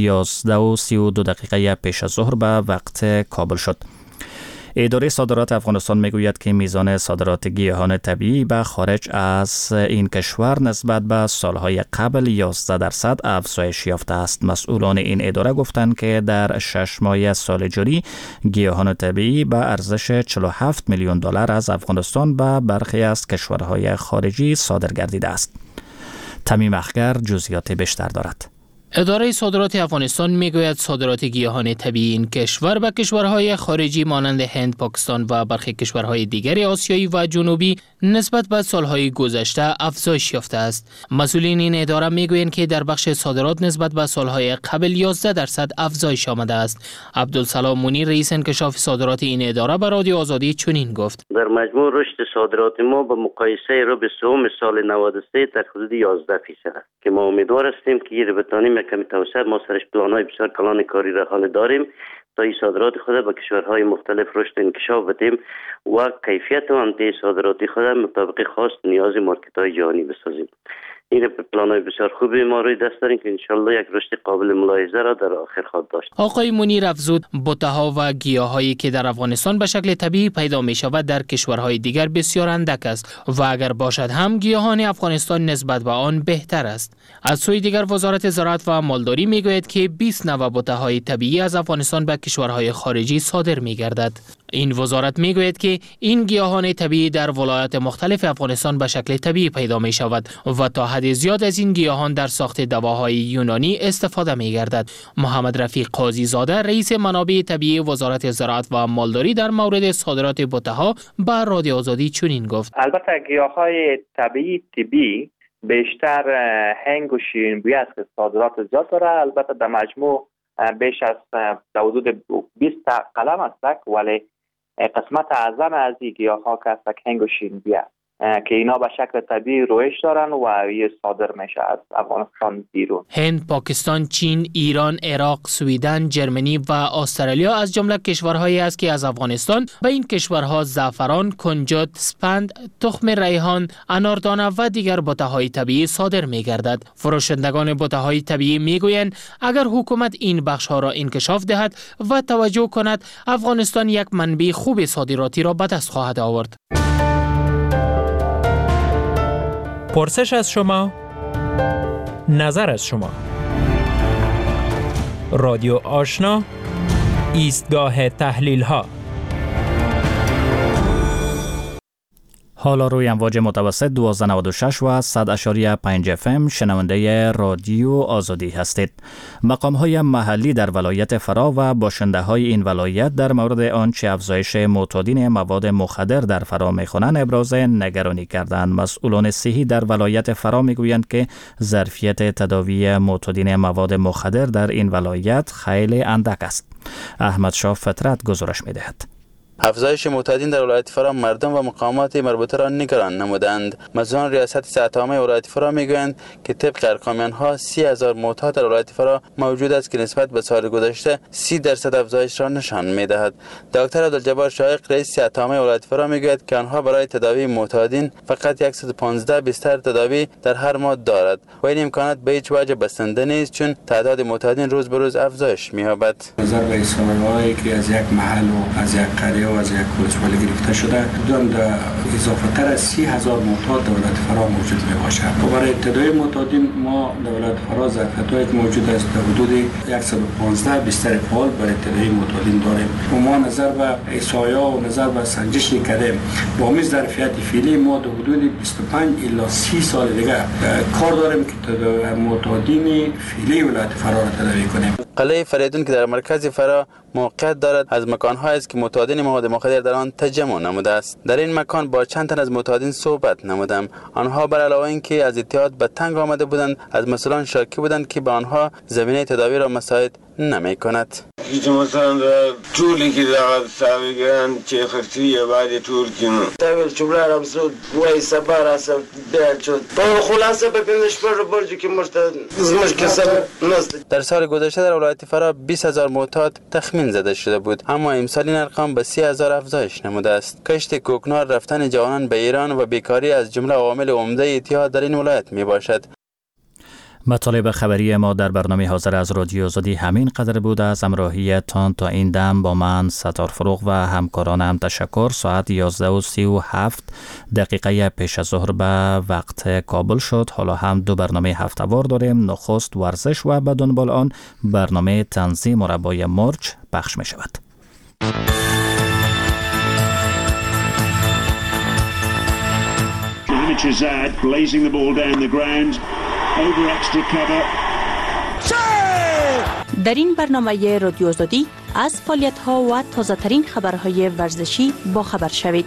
11:32 پیش از ظهر به وقت کابل شد. اداره صادرات افغانستان میگوید که میزان صادرات گیاهان طبیعی به خارج از این کشور نسبت به سالهای قبل 11% افزایش یافته است. مسئولان این اداره گفتند که در 6 ماه سال جاری گیاهان طبیعی به ارزش 47 میلیون دلار از افغانستان به برخی از کشورهای خارجی صادر گردیده است. تمیم اخگر جزئیات بیشتر دارد. اداره صادرات افغانستان میگوید صادرات گیاهان طبیعی این کشور به کشورهای خارجی مانند هند، پاکستان و برخی کشورهای دیگر آسیایی و جنوبی نسبت به سالهای گذشته افزایش یافته است. مسئولین این اداره میگویند که در بخش صادرات نسبت به سالهای قبل 11% افزایش آمده است. عبدالسلام مونی رئیس انکشاف صادرات این اداره به رادیو آزادی چنین گفت: در مجموع رشد صادرات ما با مقایسه ربع سوم سال 93 در حدود 11% است که ما امیدوار هستیم که این بتانیم کمی توسعه. ما سرش پلان‌های بسیار کلان کاری را حال داریم تا این صادرات خود به کشورهای مختلف رشد انکشاف بدیم و کیفیت و امنیت صادراتی خود مطابق خواست نیاز مارکت‌های جهانی بسازیم. این پلان‌های بسیار خوبی ما روی دست داریم که انشالله یک رشد قابل ملاحظه را در آخر خواهد داشت. آقای منیر افزود بوته‌ها و گیاهایی که در افغانستان به شکل طبیعی پیدا می‌شود در کشورهای دیگر بسیار اندک است و اگر باشد هم گیاهان افغانستان نسبت به آن بهتر است. از سوی دیگر وزارت زراعت و مالداری میگوید که 20 نوع بوته‌های طبیعی از افغانستان به کشورهای خارجی صادر می‌گردد. این وزارت میگوید که این گیاهان طبیعی در ولایات مختلف افغانستان به شکل طبیعی پیدا می شود و تا حد زیاد از این گیاهان در ساخت دواهای یونانی استفاده می گردد. محمد رفیق قاضی زاده رئیس منابع طبیعی وزارت زراعت و مالداری در مورد صادرات بوته‌ها به رادیو آزادی چنین گفت: البته گیاهای طبیعی بیشتر هنگ و شیرین بویه است که صادرات زیاد داره. البته در مجموع بیش از حدود 20 قلم است، ولی قسمت اعظم از این گیاه‌ها که هنگ و شیرین بویه که اینا به شکل طبیعی رویش دارن و یه صادر میشه از افغانستان بیرون. هند، پاکستان، چین، ایران، عراق، سویدن، جرمنی و استرالیا از جمله کشورهایی است که از افغانستان به این کشورها زعفران، کنجد، اسپند، تخم ریحان، اناردانه و دیگر بوته‌های طبیعی صادر می‌گردد. فروشندگان بوته‌های طبیعی می‌گویند اگر حکومت این بخش‌ها را انکشاف دهد و توجه کند، افغانستان یک منبع خوب صادراتی را به دست خواهد آورد. پرسش از شما، نظر از شما. رادیو آشنا، ایستگاه تحلیل ها. حالا روی امواج متوسط 1296 و 100.5 FM شنونده رادیو آزادی هستید. مقام‌های محلی در ولایت فرا و باشنده‌های این ولایت در مورد آنچه افزایش معتادین مواد مخدر در فرا می‌خوانند ابراز نگرانی کردند. مسئولان صحی در ولایت فرا می‌گویند که ظرفیت تداوی معتادین مواد مخدر در این ولایت خیلی اندک است. احمد شاه فطرت گزارش می‌دهد. افزایش معتادین در ولایت فرا مردم و مقامات مربوطه را نگران نمودند. مسئولان ریاست صحت عامه ولایت فرا میگویند که طبق ارقام آنها 30,000 معتاد در ولایت فرا موجود است که نسبت به سال گذشته 30% افزایش را نشان میدهد. دکتر عبدالجبار شایق رئیس صحت عامه ولایت فرا میگوید که آنها برای تداوی معتادین فقط 115 بستر تداوی در هر ماه دارد و این امکانات به هیچ وجه بسنده نیست چون تعداد معتادین روز به روز افزایش می‌یابد. نظر به اصرارهایی که از یک محل و از یک قریه و از یک ولسوالی گرفته شده بدون اضافه تر از 30,000 معتاد در ولایت فرا موجود می باشد و برای تداوی معتادین ما در ولایت فرا ظرفیت‌هایی که موجود است در حدود 115 بستر فعال برای تداوی معتادین داریم و ما نظر به احصایه‌ها و نظر به سنجشی کردیم با همین ظرفیت فعلی ما در حدود 25 الی 30 سال دیگه کار داریم که معتادین فعلی ولایت فرا را تداوی کنیم. قلعه فریدون که در مرکز فرا موقعیت دارد از مکان‌هایی است که معتادین مواد مخدر در آن تجمع نموده است. در این مکان با چند تن از معتادین صحبت نمودم. آنها بر علاوه اینکه از اتحاد به تنگ آمده بودند از مسئولان شاکی بودند که به آنها زمینه تداوی را مساعد نمی کند. که مثلا طولی که داغت ساوی گرن چه خرسی بعد طول کنو تاول چبرار امسود وای سبار اصلا بیاد شد با خلاصه بکنش پر برجو که مشت کسب نست. در سال گذشته در ولایت فرا 20,000 معتاد تخمین زده شده بود اما امسال این ارقام به 30,000 افزایش نموده است. کشت کوکنار، رفتن جوانان به ایران و بیکاری از جمله عوامل عمده اتحاد در این ولایت می باشد. مطالب خبری ما در برنامه حاضر از رادیو آزادی همین قدر بود. از همراهیتان تا این دم با من ستار فروغ و همکارانم تشکر. ساعت 11:37 پیش از ظهر به وقت کابل شد. حالا هم دو برنامه هفته‌وار داریم. نخست ورزش و به دنبال آن برنامه تنظیم مربای مرج پخش می شود. در این برنامه رادیو آزادی از فعالیت‌ها و تازه‌ترین خبرهای ورزشی با خبر شوید.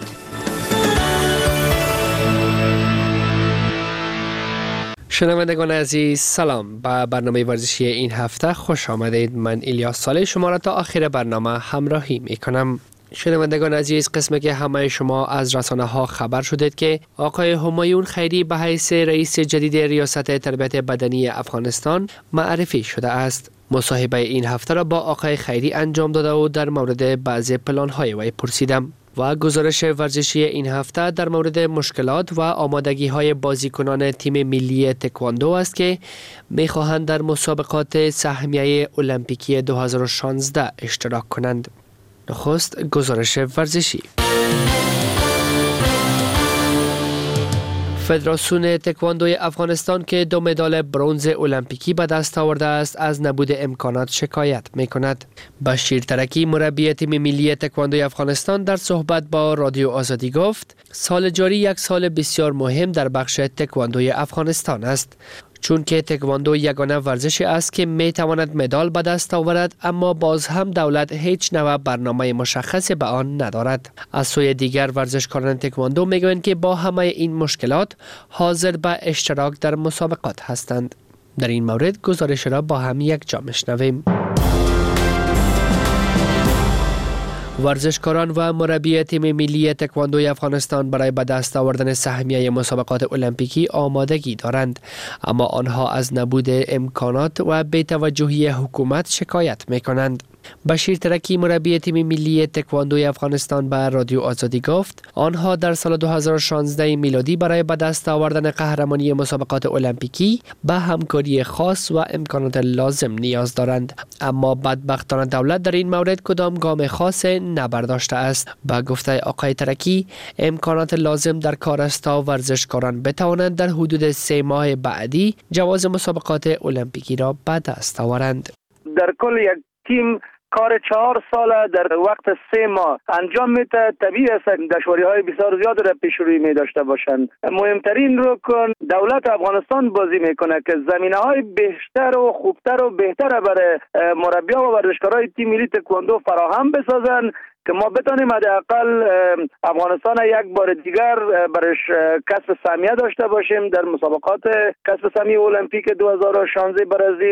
شنوندگان عزیز سلام، به برنامه ورزشی این هفته خوش آمدید. من الیاس صالح شما را تا آخر برنامه همراهی میکنم. شنوندگان عزیز، قسمی که همه شما از رسانه ها خبر شدید که آقای همایون خیری به حیث رئیس جدید ریاست تربیت بدنی افغانستان معرفی شده است. مصاحبه این هفته را با آقای خیری انجام داده و در مورد بعضی پلان های وی پرسیدم و گزارش ورزشی این هفته در مورد مشکلات و آمادگی های بازیکنان تیم ملی تکواندو است که میخواهند در مسابقات سهمیه المپیکی 2016 اشتراک کنند. نخست گزارش ورزشی. فدراسیون تکواندوی افغانستان که 2 مدال برنز المپیکی به دست آورده است از نبود امکانات شکایت می‌کند. بشیر ترکی مربی تیم ملی تکواندوی افغانستان در صحبت با رادیو آزادی گفت سال جاری یک سال بسیار مهم در بخش تکواندوی افغانستان است، چون که تکواندو یگانه ورزشی است که می تواند مدال به دست آورد اما باز هم دولت هیچ نوع برنامه مشخصی به آن ندارد. از سوی دیگر ورزشکاران تکواندو میگویند که با همه این مشکلات حاضر به اشتراک در مسابقات هستند. در این مورد گزارش را با هم یک جا میشنویم. ورزشکاران و مربی تیم ملی تکواندوی افغانستان برای به دست آوردن سهمیه مسابقات المپیکی آمادگی دارند، اما آنها از نبود امکانات و بی‌توجهی حکومت شکایت می‌کنند. بشیر ترکی مربی تیم ملی تکواندوی افغانستان به رادیو آزادی گفت آنها در سال 2016 میلادی برای به دست آوردن قهرمانی مسابقات المپیکی به همکاری خاص و امکانات لازم نیاز دارند، اما بدبختانه دولت در این مورد کدام گام خاص نبرداشته است. با گفته آقای ترکی امکانات لازم در کار است تا ورزشکاران بتوانند در حدود 3 ماه بعدی جواز مسابقات المپیکی را به دست آورند. در کل یک تیم کار 4 ساله در وقت 3 ماه انجام میده. طبیعی است دشواری‌های بسیار زیاد را پیش روی می داشته باشند. مهمترین رکن دولت افغانستان بازی میکنه که زمینه‌های بیشتر و خوبتر و بهتر برای مربیان و ورزشکارای تیم ملی تکواندو فراهم بسازن که ما بتانیم حداقل افغانستان یک بار دیگر برش کسب سهمیه داشته باشیم در مسابقات کسب سهمیه المپیک 2016 برزیل.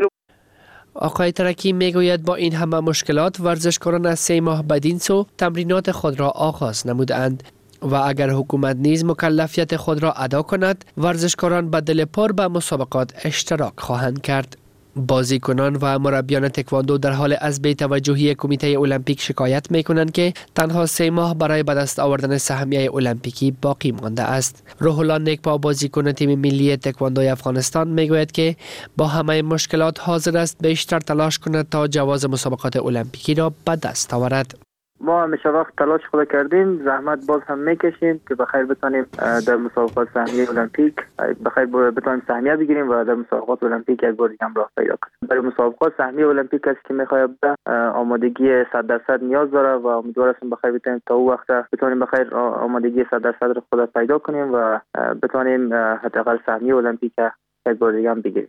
آقای ترکی میگوید با این همه مشکلات ورزشکاران از 3 ماه بدین سو تمرینات خود را آغاز نمودند و اگر حکومت نیز مکلفیت خود را ادا کند ورزشکاران به دل پر به مسابقات اشتراک خواهند کرد. بازیکنان و مربیان تکواندو در حال از بی‌توجهی کمیته المپیک شکایت می‌کنند که تنها 3 ماه برای به دست آوردن سهمیه المپیکی باقی مانده است. روح الله نیکپا بازیکن تیم ملی تکواندوی افغانستان میگوید که با همه مشکلات حاضر است بیشتر تلاش کند تا جواز مسابقات المپیکی را به دست آورد. ما همیشه وقت تلاش خود کردیم، زحمت باز هم میکشیم که بخیر بتانیم در مسابقات سهمیه المپیک بخیر بتانیم سهمیه بگیریم و در مسابقات المپیک یک بار دیگه راه پیدا کنیم. برای مسابقات سهمیه المپیک است که میخواد آمادگی 100% نیاز داره و امیدوار هستم بخیر بتانیم تا اون وقت بتانیم بخیر آمادگی 100% را خود پیدا کنیم و بتانیم حداقل سهمیه المپیک یک بار دیگه بگیریم.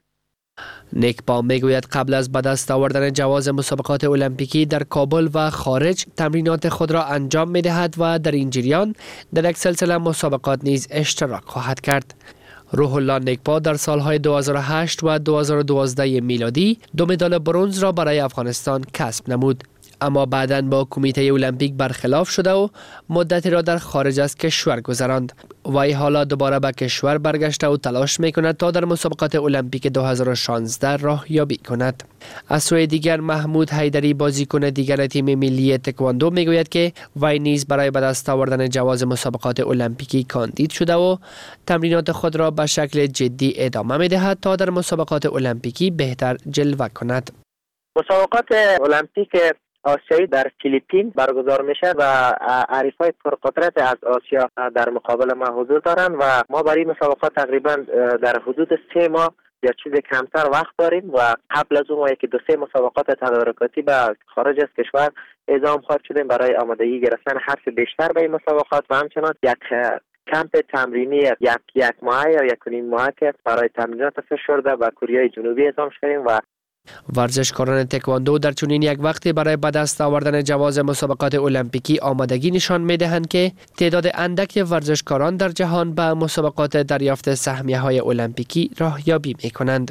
نیکپا میگوید قبل از به دست آوردن جواز مسابقات المپیکی در کابل و خارج تمرینات خود را انجام می‌دهد و در این جریان در یک سلسله مسابقات نیز اشتراک خواهد کرد. روح الله نیکپا در سالهای 2008 و 2012 میلادی 2 مدال برنز را برای افغانستان کسب نمود، اما بعداً با کمیته المپیک برخلاف شده و مدتی را در خارج از کشور گذراند. وی حالا دوباره به کشور برگشته و تلاش میکند تا در مسابقات المپیک 2016 راهیابی کند. از سوی دیگر محمود حیدری بازیکن دیگر تیم ملی تکواندو میگوید که وی نیز برای به دست آوردن جواز مسابقات المپیکی کاندید شده و تمرینات خود را به شکل جدی ادامه میدهد تا در مسابقات المپیکی بهتر جلوه کند. مسابقات المپیک آسیایی در فیلیپین برگزار میشه و حریفای پرقدرت از آسیا در مقابل ما حضور دارن و ما برای مسابقات تقریبا در حدود 3 ماه یا چیز کمتر وقت داریم و قبل از اون ما 1-2 مسابقات تدارکاتی به خارج از کشور اعزام خواهد شدیم برای آمادگی گرفتن حرف بیشتر به این مسابقات و همچنان یک کمپ تمرینی یک ماه یا 1.5 ماه که برای تمرینات فشرده به کره جنوبی اعزام شدیم و ورزشکاران تکواندو در چنین یک وقتی برای به دست آوردن جواز مسابقات المپیکی آمادگی نشان می‌دهند که تعداد اندک ورزشکاران در جهان به مسابقات دریافت سهمیه‌های المپیکی راهیابی می‌کنند.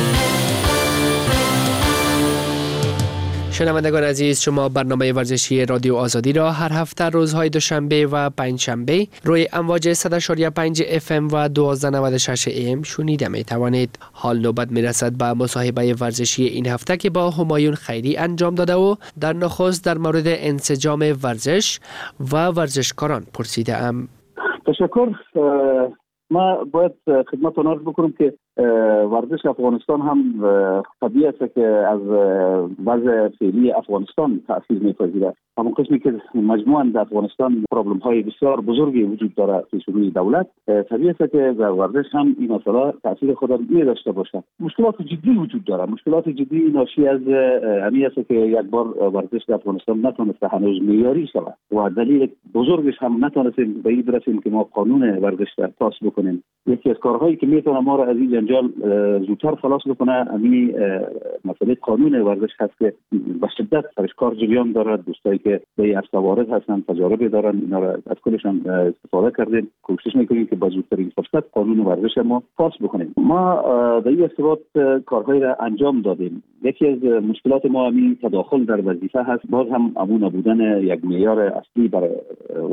شنوندگان عزیز، شما برنامه ورزشی رادیو آزادی را هر هفته روزهای دوشنبه و پنجشنبه روی امواج 100.5 FM و 1296 AM شنیده می توانید. حال نوبت می رسد به مصاحبه ورزشی این هفته که با همایون خیری انجام داده و در نخست در مورد انسجام ورزش و ورزشکاران پرسیده ام. تشکر. ما باید خدمتتون عرض بکنم که ورزش افغانستان هم طبیعی است که از وضع فعلی افغانستان تأثیر می‌پذیره. همون قسمی که مجموعاً در افغانستان پرابلم های بسیار بزرگی وجود داره پیش روی دولت، طبیعی است که در ورزش هم این مسئله تأثیر خود را داشته باشه. مشکلات جدی وجود داره. مشکلات جدی ناشی از همین است که یک بار ورزش در افغانستان نتونسته هنوز معیاری شود و دلیل بزرگش هم نتونستیم به این برسیم که ما قانون ورزش را پاس بکنیم. یکی از کارهایی که میتونه ما را از این جنجال زودتر خلاص بکنه همین مسئله قانون ورزش هست که به شدت سرش کار جریان داره. دوستایی که به سوارد هستن تجاربی دارن، اینا را از کلشان استفاده کردیم. کوشش میکنیم که با زودترین فرصت قانون ورزش ما پاس بکنیم. ما در این ارتباط کارهایی را انجام دادیم. یکی از مشکلات ما همین تداخل در وظیفه هست. باز هم امون نبودن یک معیار اصلی برای ورزش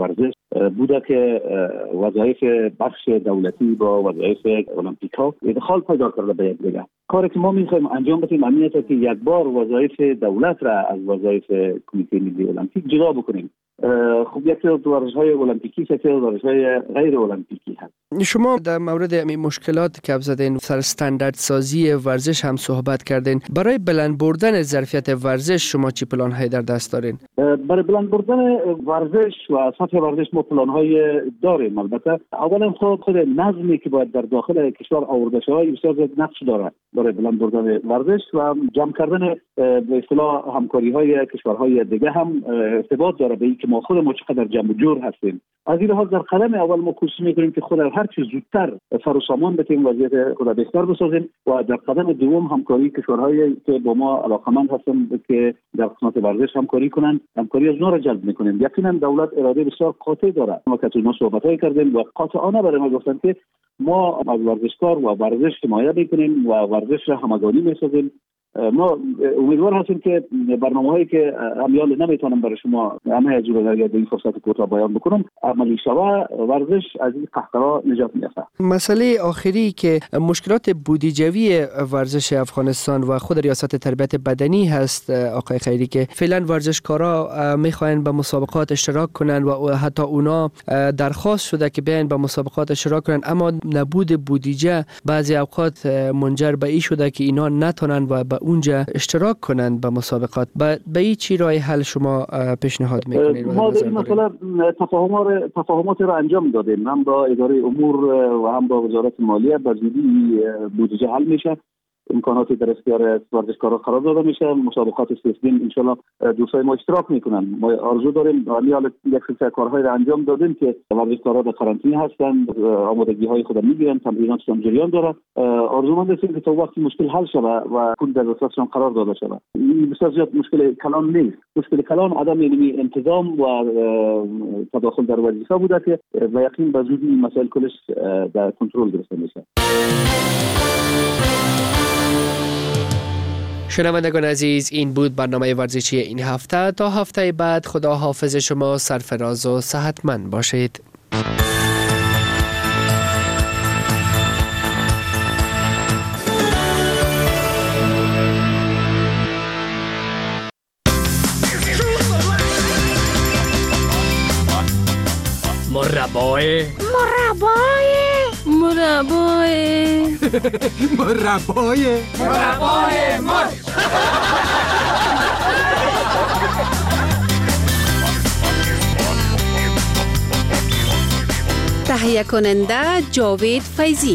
بوده که وظایف بخش دولتی با وظایف المپیک ها ادخال پیدا کرده به یک دیگر. کاری که ما میخوایم انجام بدیم امنیت که یک بار وظایف دولت را از وظایف کمیته ملی المپیک جدا بکنیم. خب یکی از ورزش‌های المپیکی یکی از ورزش‌های غیر المپیکی هست. شما در مورد این مشکلات که زدین سر استاندارد سازی ورزش هم صحبت کردین. برای بلند بردن ظرفیت ورزش شما چی پلان های در دست دارین؟ برای بلند بردن ورزش و سطح ورزش ما پلان های داریم. البته اولا خود نظمی که باید در داخل کشور آورده شود بسیار زیاد نقش داره برای بلند بردن ورزش و جمع کردن به اصطلاح همکاری های کشورهای دیگه هم ارتباط داره به اینکه ما خودمون چقدر جمع و جور هستیم. از این لحاظ در قدم اول ما کوشش میکنیم که خود هر چیز زودتر سر و سامان بتیم وضعیت خود بهتر بسازیم و در قدم دوم همکاری کشورهایی که با ما علاقمند هستن که در قسمت ورزش همکاری کنن، همکاری از اونها را جلب میکنیم. یقینا دولت اراده بسیار قاطع داره. ما که ما صحبت‌های کردیم و قاطعانه برای ما گفتن که ما از ورزشکار و ورزش حمایت میکنیم و ورزش را همگانی میسازیم. ما امیدوار هستیم که برنامه‌هایی که امیال نمیتونم برای شما همه از جلوی در این فرصت کوتاه بیان بکنم عملی شود ورزش از این قحطی نجات می‌یابد. مسئله آخری که مشکلات بودجه‌ای ورزش افغانستان و خود ریاست تربیت بدنی هست آقای خیری که فعلا ورزشکارا میخواین به مسابقات اشتراک کنن و حتی اونا درخواست شده که بیاین به مسابقات اشتراک کنن اما نبود بودجه بعضی اوقات منجر به این شده که اینا نتونن و اونجا اشتراک کنند به مسابقات. به این چی راه حل شما پیشنهاد میکنید؟ ما در این مسئله تفاهمات را انجام دادیم، هم با اداره امور و هم با وزارت مالیه. به زودی بودجه حل میشه، امکاناتی در اختیار ورزشکاران قرار داده میشه. مسابقات سیستم ان شاء الله دوستای ما اشتراک میکنن. ما آرزو داریم حالا یک سری کارهای را انجام دادیم که ورزشکاران در قرنطینه هستند، آمادگی های خود میگیرن، تمریناتشون جریان داره. آرزومند هستیم که تا وقتی مشکل حل شود و پول در دستشون قرار داده شود. این بسیار زیاد مشکل کلان نیست. مشکل کلان عدم علمی انتظام و تداخل در وظیفه بوده که به یقین به زودی این مسائل کلش در کنترل گرفته میشه. شنوندگان عزیز، این بود برنامه ورزشی این هفته. تا هفته بعد خدا حافظ شما، سرفراز و صحتمند باشید. مربای مرچ. تهیه کننده جاوید فیضی.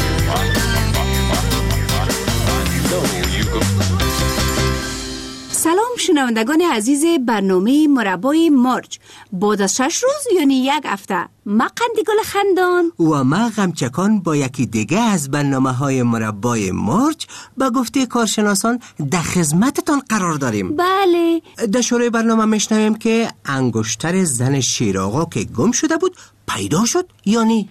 سلام شنوندگان عزیز برنامه مربای مرچ. بعد از 6 روز یعنی یک هفته ما قندگل خندان و ما غمچکان با یکی دیگه از برنامه‌های مربای مرچ با گفته کارشناسان در خدمتتان قرار داریم. بله. در شروع برنامه میشنویم که انگشتر زن شیراغا که گم شده بود پیدا شد یا نی؟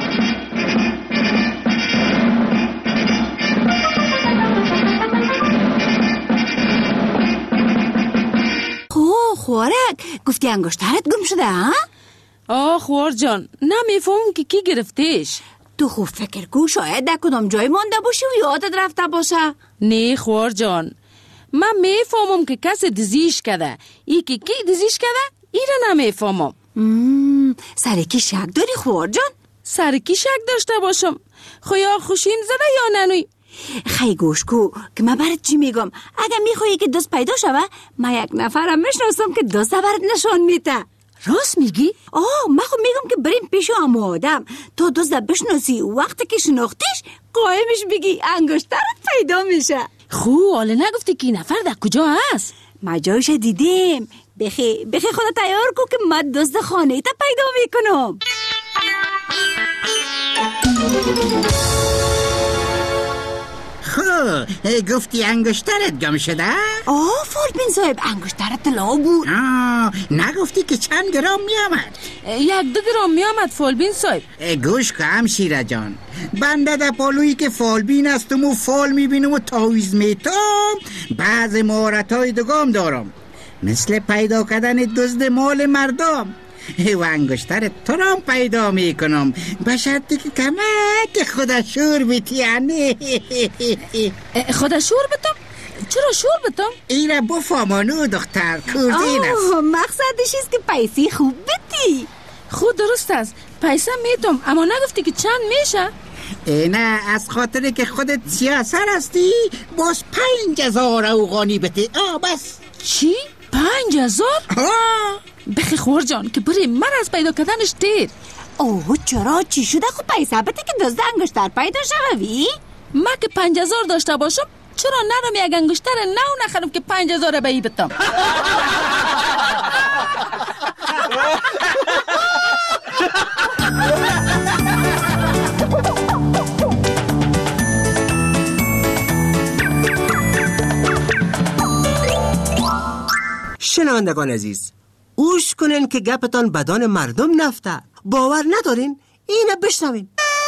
خوارک گفتی انگشترت گم شده ها؟ خوار جان نمیفهم که کی گرفتیش. تو خوب فکر کو، شاید در کدام جای مانده باشه و یادت رفته باشه. نه خوار جان، من میفهمم که کسی دزیش کرده. ای که کی دزیش کرده ای را نمیفهمم. سرکی شک داری خوار جان؟ سرکی شک داشته باشم خویا خوشیم زده یا ننوی؟ خیلی گوش کو که من برات چی میگم. اگه میخوایی که دوست پیدا شوه، من یک نفرم میشناسم که دوست برات نشان میده. راست میگی؟ من خب میگم که بریم پیش ام آدم تا دوست بشناسی، وقتی که شناختیش قایمش بگی انگشترت پیدا میشه. حالا نگفتی که این نفر در کجا هست؟ من جایش دیدیم. بخی خودت تیار کو که من دوست خانه تا پیدا میکنم. گفتی انگشترت گم شده؟ فولبین صاحب انگشترت طلا بود. نگفتی که چند گرام میامد؟ 1-2 گرام میامد فولبین صاحب. گوش کن شیره جان، بنده در پالویی که فولبین هستم و فول میبینم و تاویز میتم، بعض مهارت‌های دگام دارم، مثل پیدا کردن دزد مال مردم. و انگشتر تو را پیدا میکنم به شرطی که کمک خدا شور بیتی. یعنی خدا شور بتم؟ چرا شور بتم؟ ایره بفهمانو دختر کوزین است. مقصدش است که پیسی خوب بتی. خود درست است، پیسه میتم، اما نگفتی که چند میشه؟ نه، از خاطر که خودت سیاسر هستی باز 5,000 اوغانی بده. بس. چی؟ 5,000؟ بخی خور جان که برای من از پیدا کردنش دیر. اوه چرا؟ چی شده؟ خب پیسه بده که دزد انگشتر پیدا شوی؟ من که 5,000 داشته باشم چرا نرم یک انگشتر نو نخرم که 5,000 به ای بتم؟ شنوندگان عزیز، اوش کنین که گپتان بدان مردم نفته. باور ندارین؟ اینه بشنوین.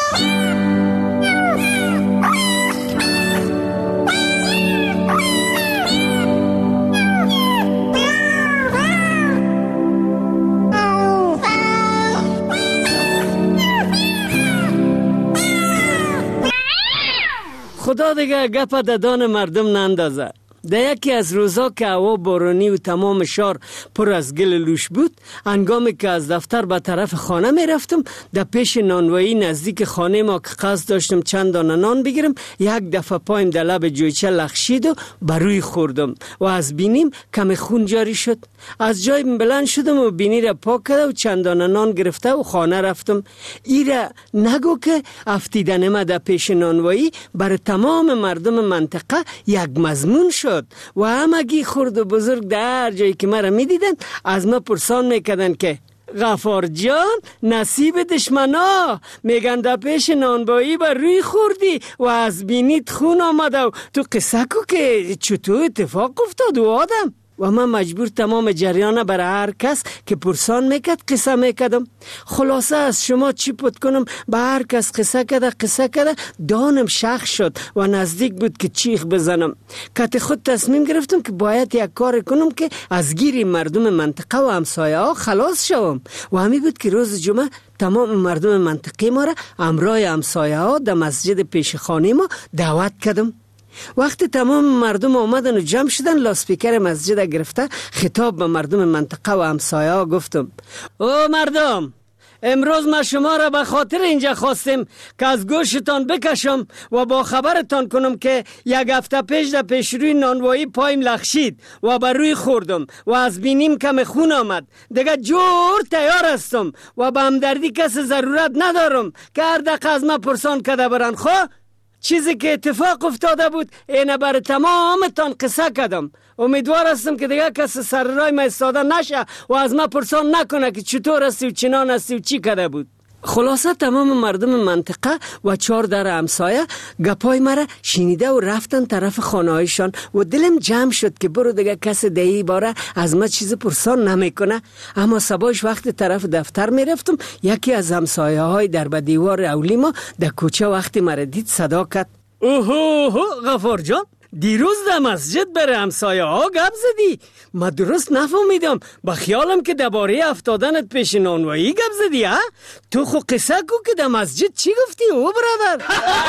خدا دیگه گپ ددان مردم نندازه. در یکی از روزا که هوا بارانی و تمام شهر پر از گل لوش بود، هنگامی که از دفتر به طرف خانه می رفتم، در پیش نانوایی نزدیک خانه ما که قصد داشتم چند دانه نان بگیرم، یک دفعه پایم در لب جویچه لغشید و بر روی خوردم و از بینیم کم خون جاری شد. از جای بلند شدم و بینی را پاک کرده و چند دانه نان گرفته و خانه رفتم. ایره نگو که افتیدن ما در پیش نانوایی بر تمام مردم منطقه یک مضمون شد و همگی خرد و بزرگ در جایی که مرا می دیدن از ما پرسان میکردن که غفار جان نصیب دشمنا، میگن در پیش نانبایی بر روی خوردی و از بینیت خون آمده و تو قصه کو که چطور اتفاق افتاد و آدم. و من مجبور تمام جریانه برای هر کس که پرسان میکرد قصه میکردم. خلاصه از شما چی پت کنم، به هر کس قصه کرده دانم شخ شد و نزدیک بود که چیخ بزنم. کت خود تصمیم گرفتم که باید یک کار کنم که از گیری مردم منطقه و همسایه ها خلاص شوم و همین بود که روز جمعه تمام مردم منطقه ما را همراه همسایه ها در مسجد پیش خانه ما دعوت کردم. وقتی تمام مردم آمدن و جمع شدن، لاسپیکر مسجد گرفته خطاب به مردم منطقه و همسایه ها گفتم: او مردم، امروز ما شما را به خاطر اینجا خواستیم که از گوشتان بکشم و با خبرتان کنم که یک هفته پیش در پیش روی نانوایی پایم لغشید و بر روی خوردم و از بینیم کم خون آمد. دیگه جور تیار هستم و به همدردی کس ضرورت ندارم که هر دقیقه از ما پرسان کده برن. خواه چیزی که اتفاق افتاده بود اینه بر تمامتان قصه کردم. امیدوار هستم که دیگه کس سر رای ما استاده نشه و از ما پرسان نکنه که چطور هستی و چنان هستی و چی کرده بود. خلاصه تمام مردم منطقه و 4 در همسایه گپای مرا شنیده و رفتن طرف خانه هایشان و دلم جمع شد که برو دیگه کس دیگه باره از ما چیز پرسان نمیکنه. اما صبحش وقت طرف دفتر میرفتم، یکی از همسایه های در به دیوار اولی ما در کوچه وقتی مرا دید صدا کرد: اوهو غفار جان، دیروز در مسجد بر همسایه ها گپ زدی؟ ما درست نفهمیدم، با خیالم که درباره افتادنت پیش نانوایی گپ زدی. ها تو خو قصه کو که در مسجد چی گفتی او برادر؟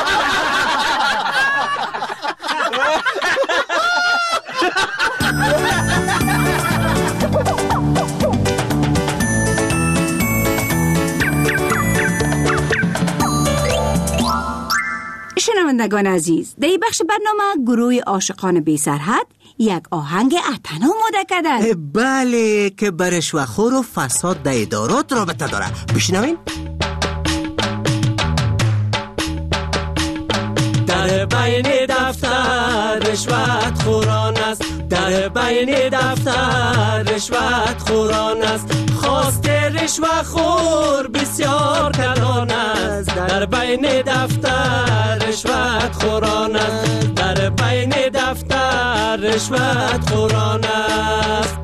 شنوندگان عزیز، در این بخش برنامه گروه عاشقان بی سرحد یک آهنگ اتنا آماده کردن. بله، که بر رشوه‌خور و فساد در ادارات رابطه داره. بشنوین. در بین دفتر رشوت خوران است، در بین دفتر رشوت خوران است، خواست رشوت خور بسیار کلان است، در بین دفتر رشوت خوران است، در بین دفتر رشوت خوران است.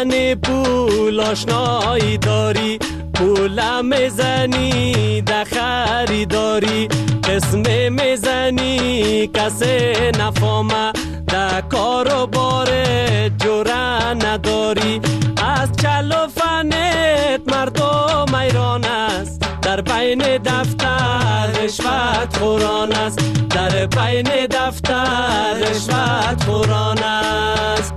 من پول آشنایی داری، پول میزنی در خریداری، قسم میزنی کسی نفامه، در کار و بار جوره نداری. از چل و فنت مردم ایران است، در بین دفتر رشوت خوران است، در بین دفتر رشوت خوران است.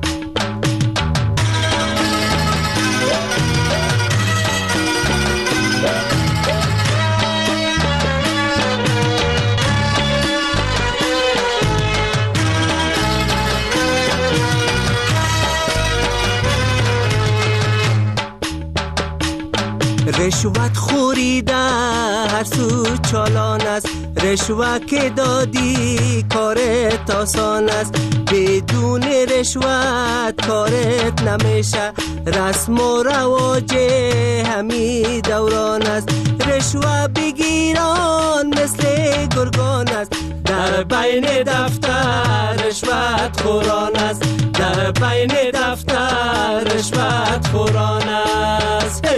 رشوت خوریده هر سو چالان است، رشوت که دادی کارت آسان است، بدون رشوت کارت نمیشه، رسم و رواج همی دوران است، رشوت بگیران مثل گرگان است، در بین دفتر رشوت خوران است، در بین دفتر رشوت خوران است.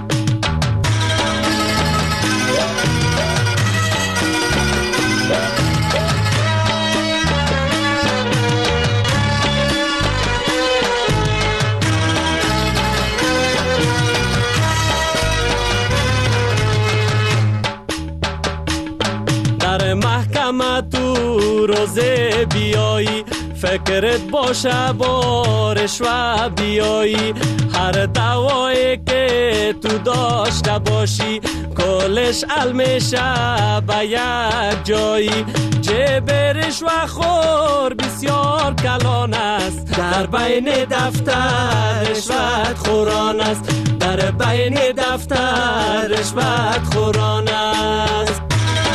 در محکمه تو روزه بیایی، فکرت باشه با رشوت بیایی، هر دعوایی که تو داشته باشی کلش حل میشه به یک جایی. جیب رشوت خور بسیار کلان است، در بین دفتر رشوت خوران است، در بین دفتر رشوت خوران است.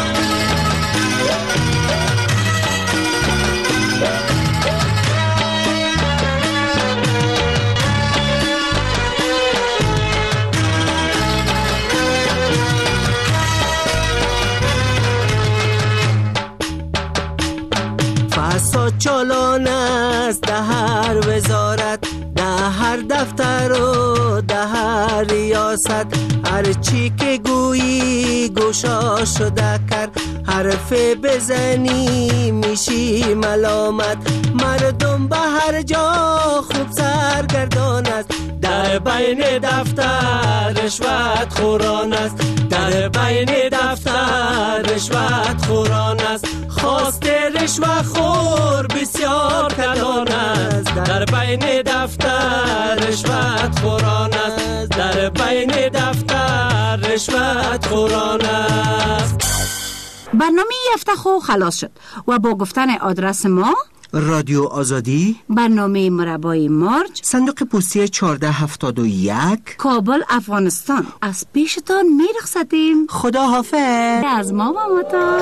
فساد چالان است در هر وزارت، در هر دفتر و در هر ریاست، هر چی که گویی گوشا شده کرد، حرف بزنی میشی ملامت، مردم به هر جا خوب سرگردان است، در بین دفتر رشوت خوران است، در بین دفتر رشوت خوران است، خواست رشوت خور بسیار کلان است، در بین دفتر رشوت خوران است، در بین دفتر رشوت خوران است. برنامه هفته خو خلاص شد و با گفتن آدرس ما: رادیو آزادی، برنامه مربای مارج، صندوق پستی 1471، کابل، افغانستان. از پیشتان میرخصتیم. خدا حافظ. از ما و ماتا.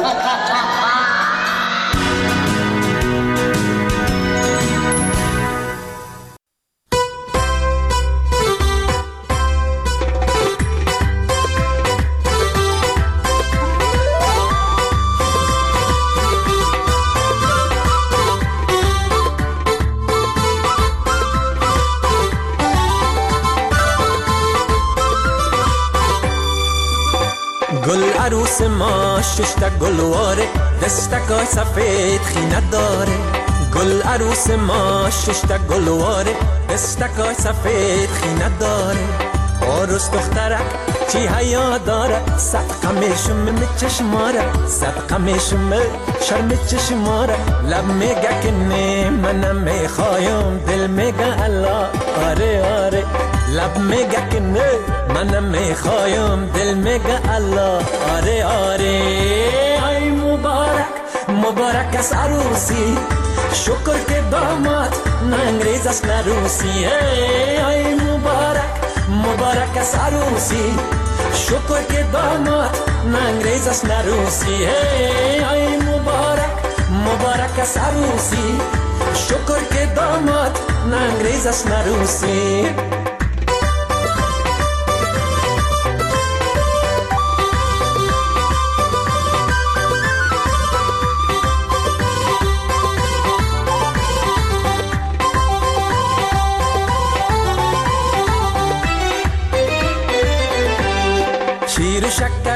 گل عروس ما ششتا گلواره، دستکای سفید خینه داره، گل عروس ما ششتا گلواره، دستکای سفید خینه داره، عروس دخترک چی حیا داره، صدقه میشم چشماره، صدقه میشم شرم چشماره، لب میگه که نه منم میخوایم، دل میگه الله آره آره، لب میگه که نه منم میخوایم، دل میگه الله آره آره. ای مبارک مبارک از عروسی، شکر که داماد نه انگریز است نه روسی. ای مبارک مبارک از عروسی، شکر که داماد نه انگریز است نه روسی. ای مبارک مبارک از عروسی، شکر که داماد نه انگریز است نه روسی.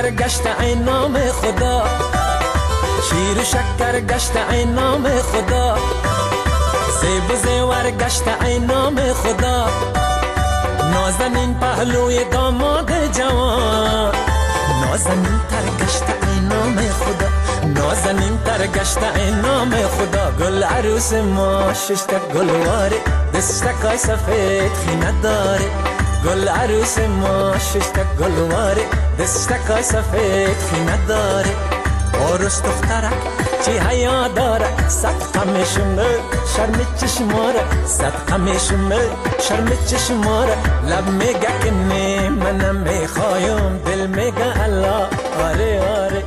گشت ای نام خدا، شیر و شکر گشت ای نام خدا، زیب و زیور گشت ای نام خدا، نازنین پهلوی داماد جوان، نازنین تر گشت ای نام خدا، نازنین تر گشت ای نام خدا. گل عروس ما ششتا گلواره، دستکای سفید خینه داره، گل عروس ما ششتا گلواره، دستکای سفید خینه داره. عروس دخترک چی حیا داره، صدقه میشمه شرم چشماره، صدقه میشمه شرم چشماره. لب میگه که نه منم میخوایم، دل میگه الله آره آره.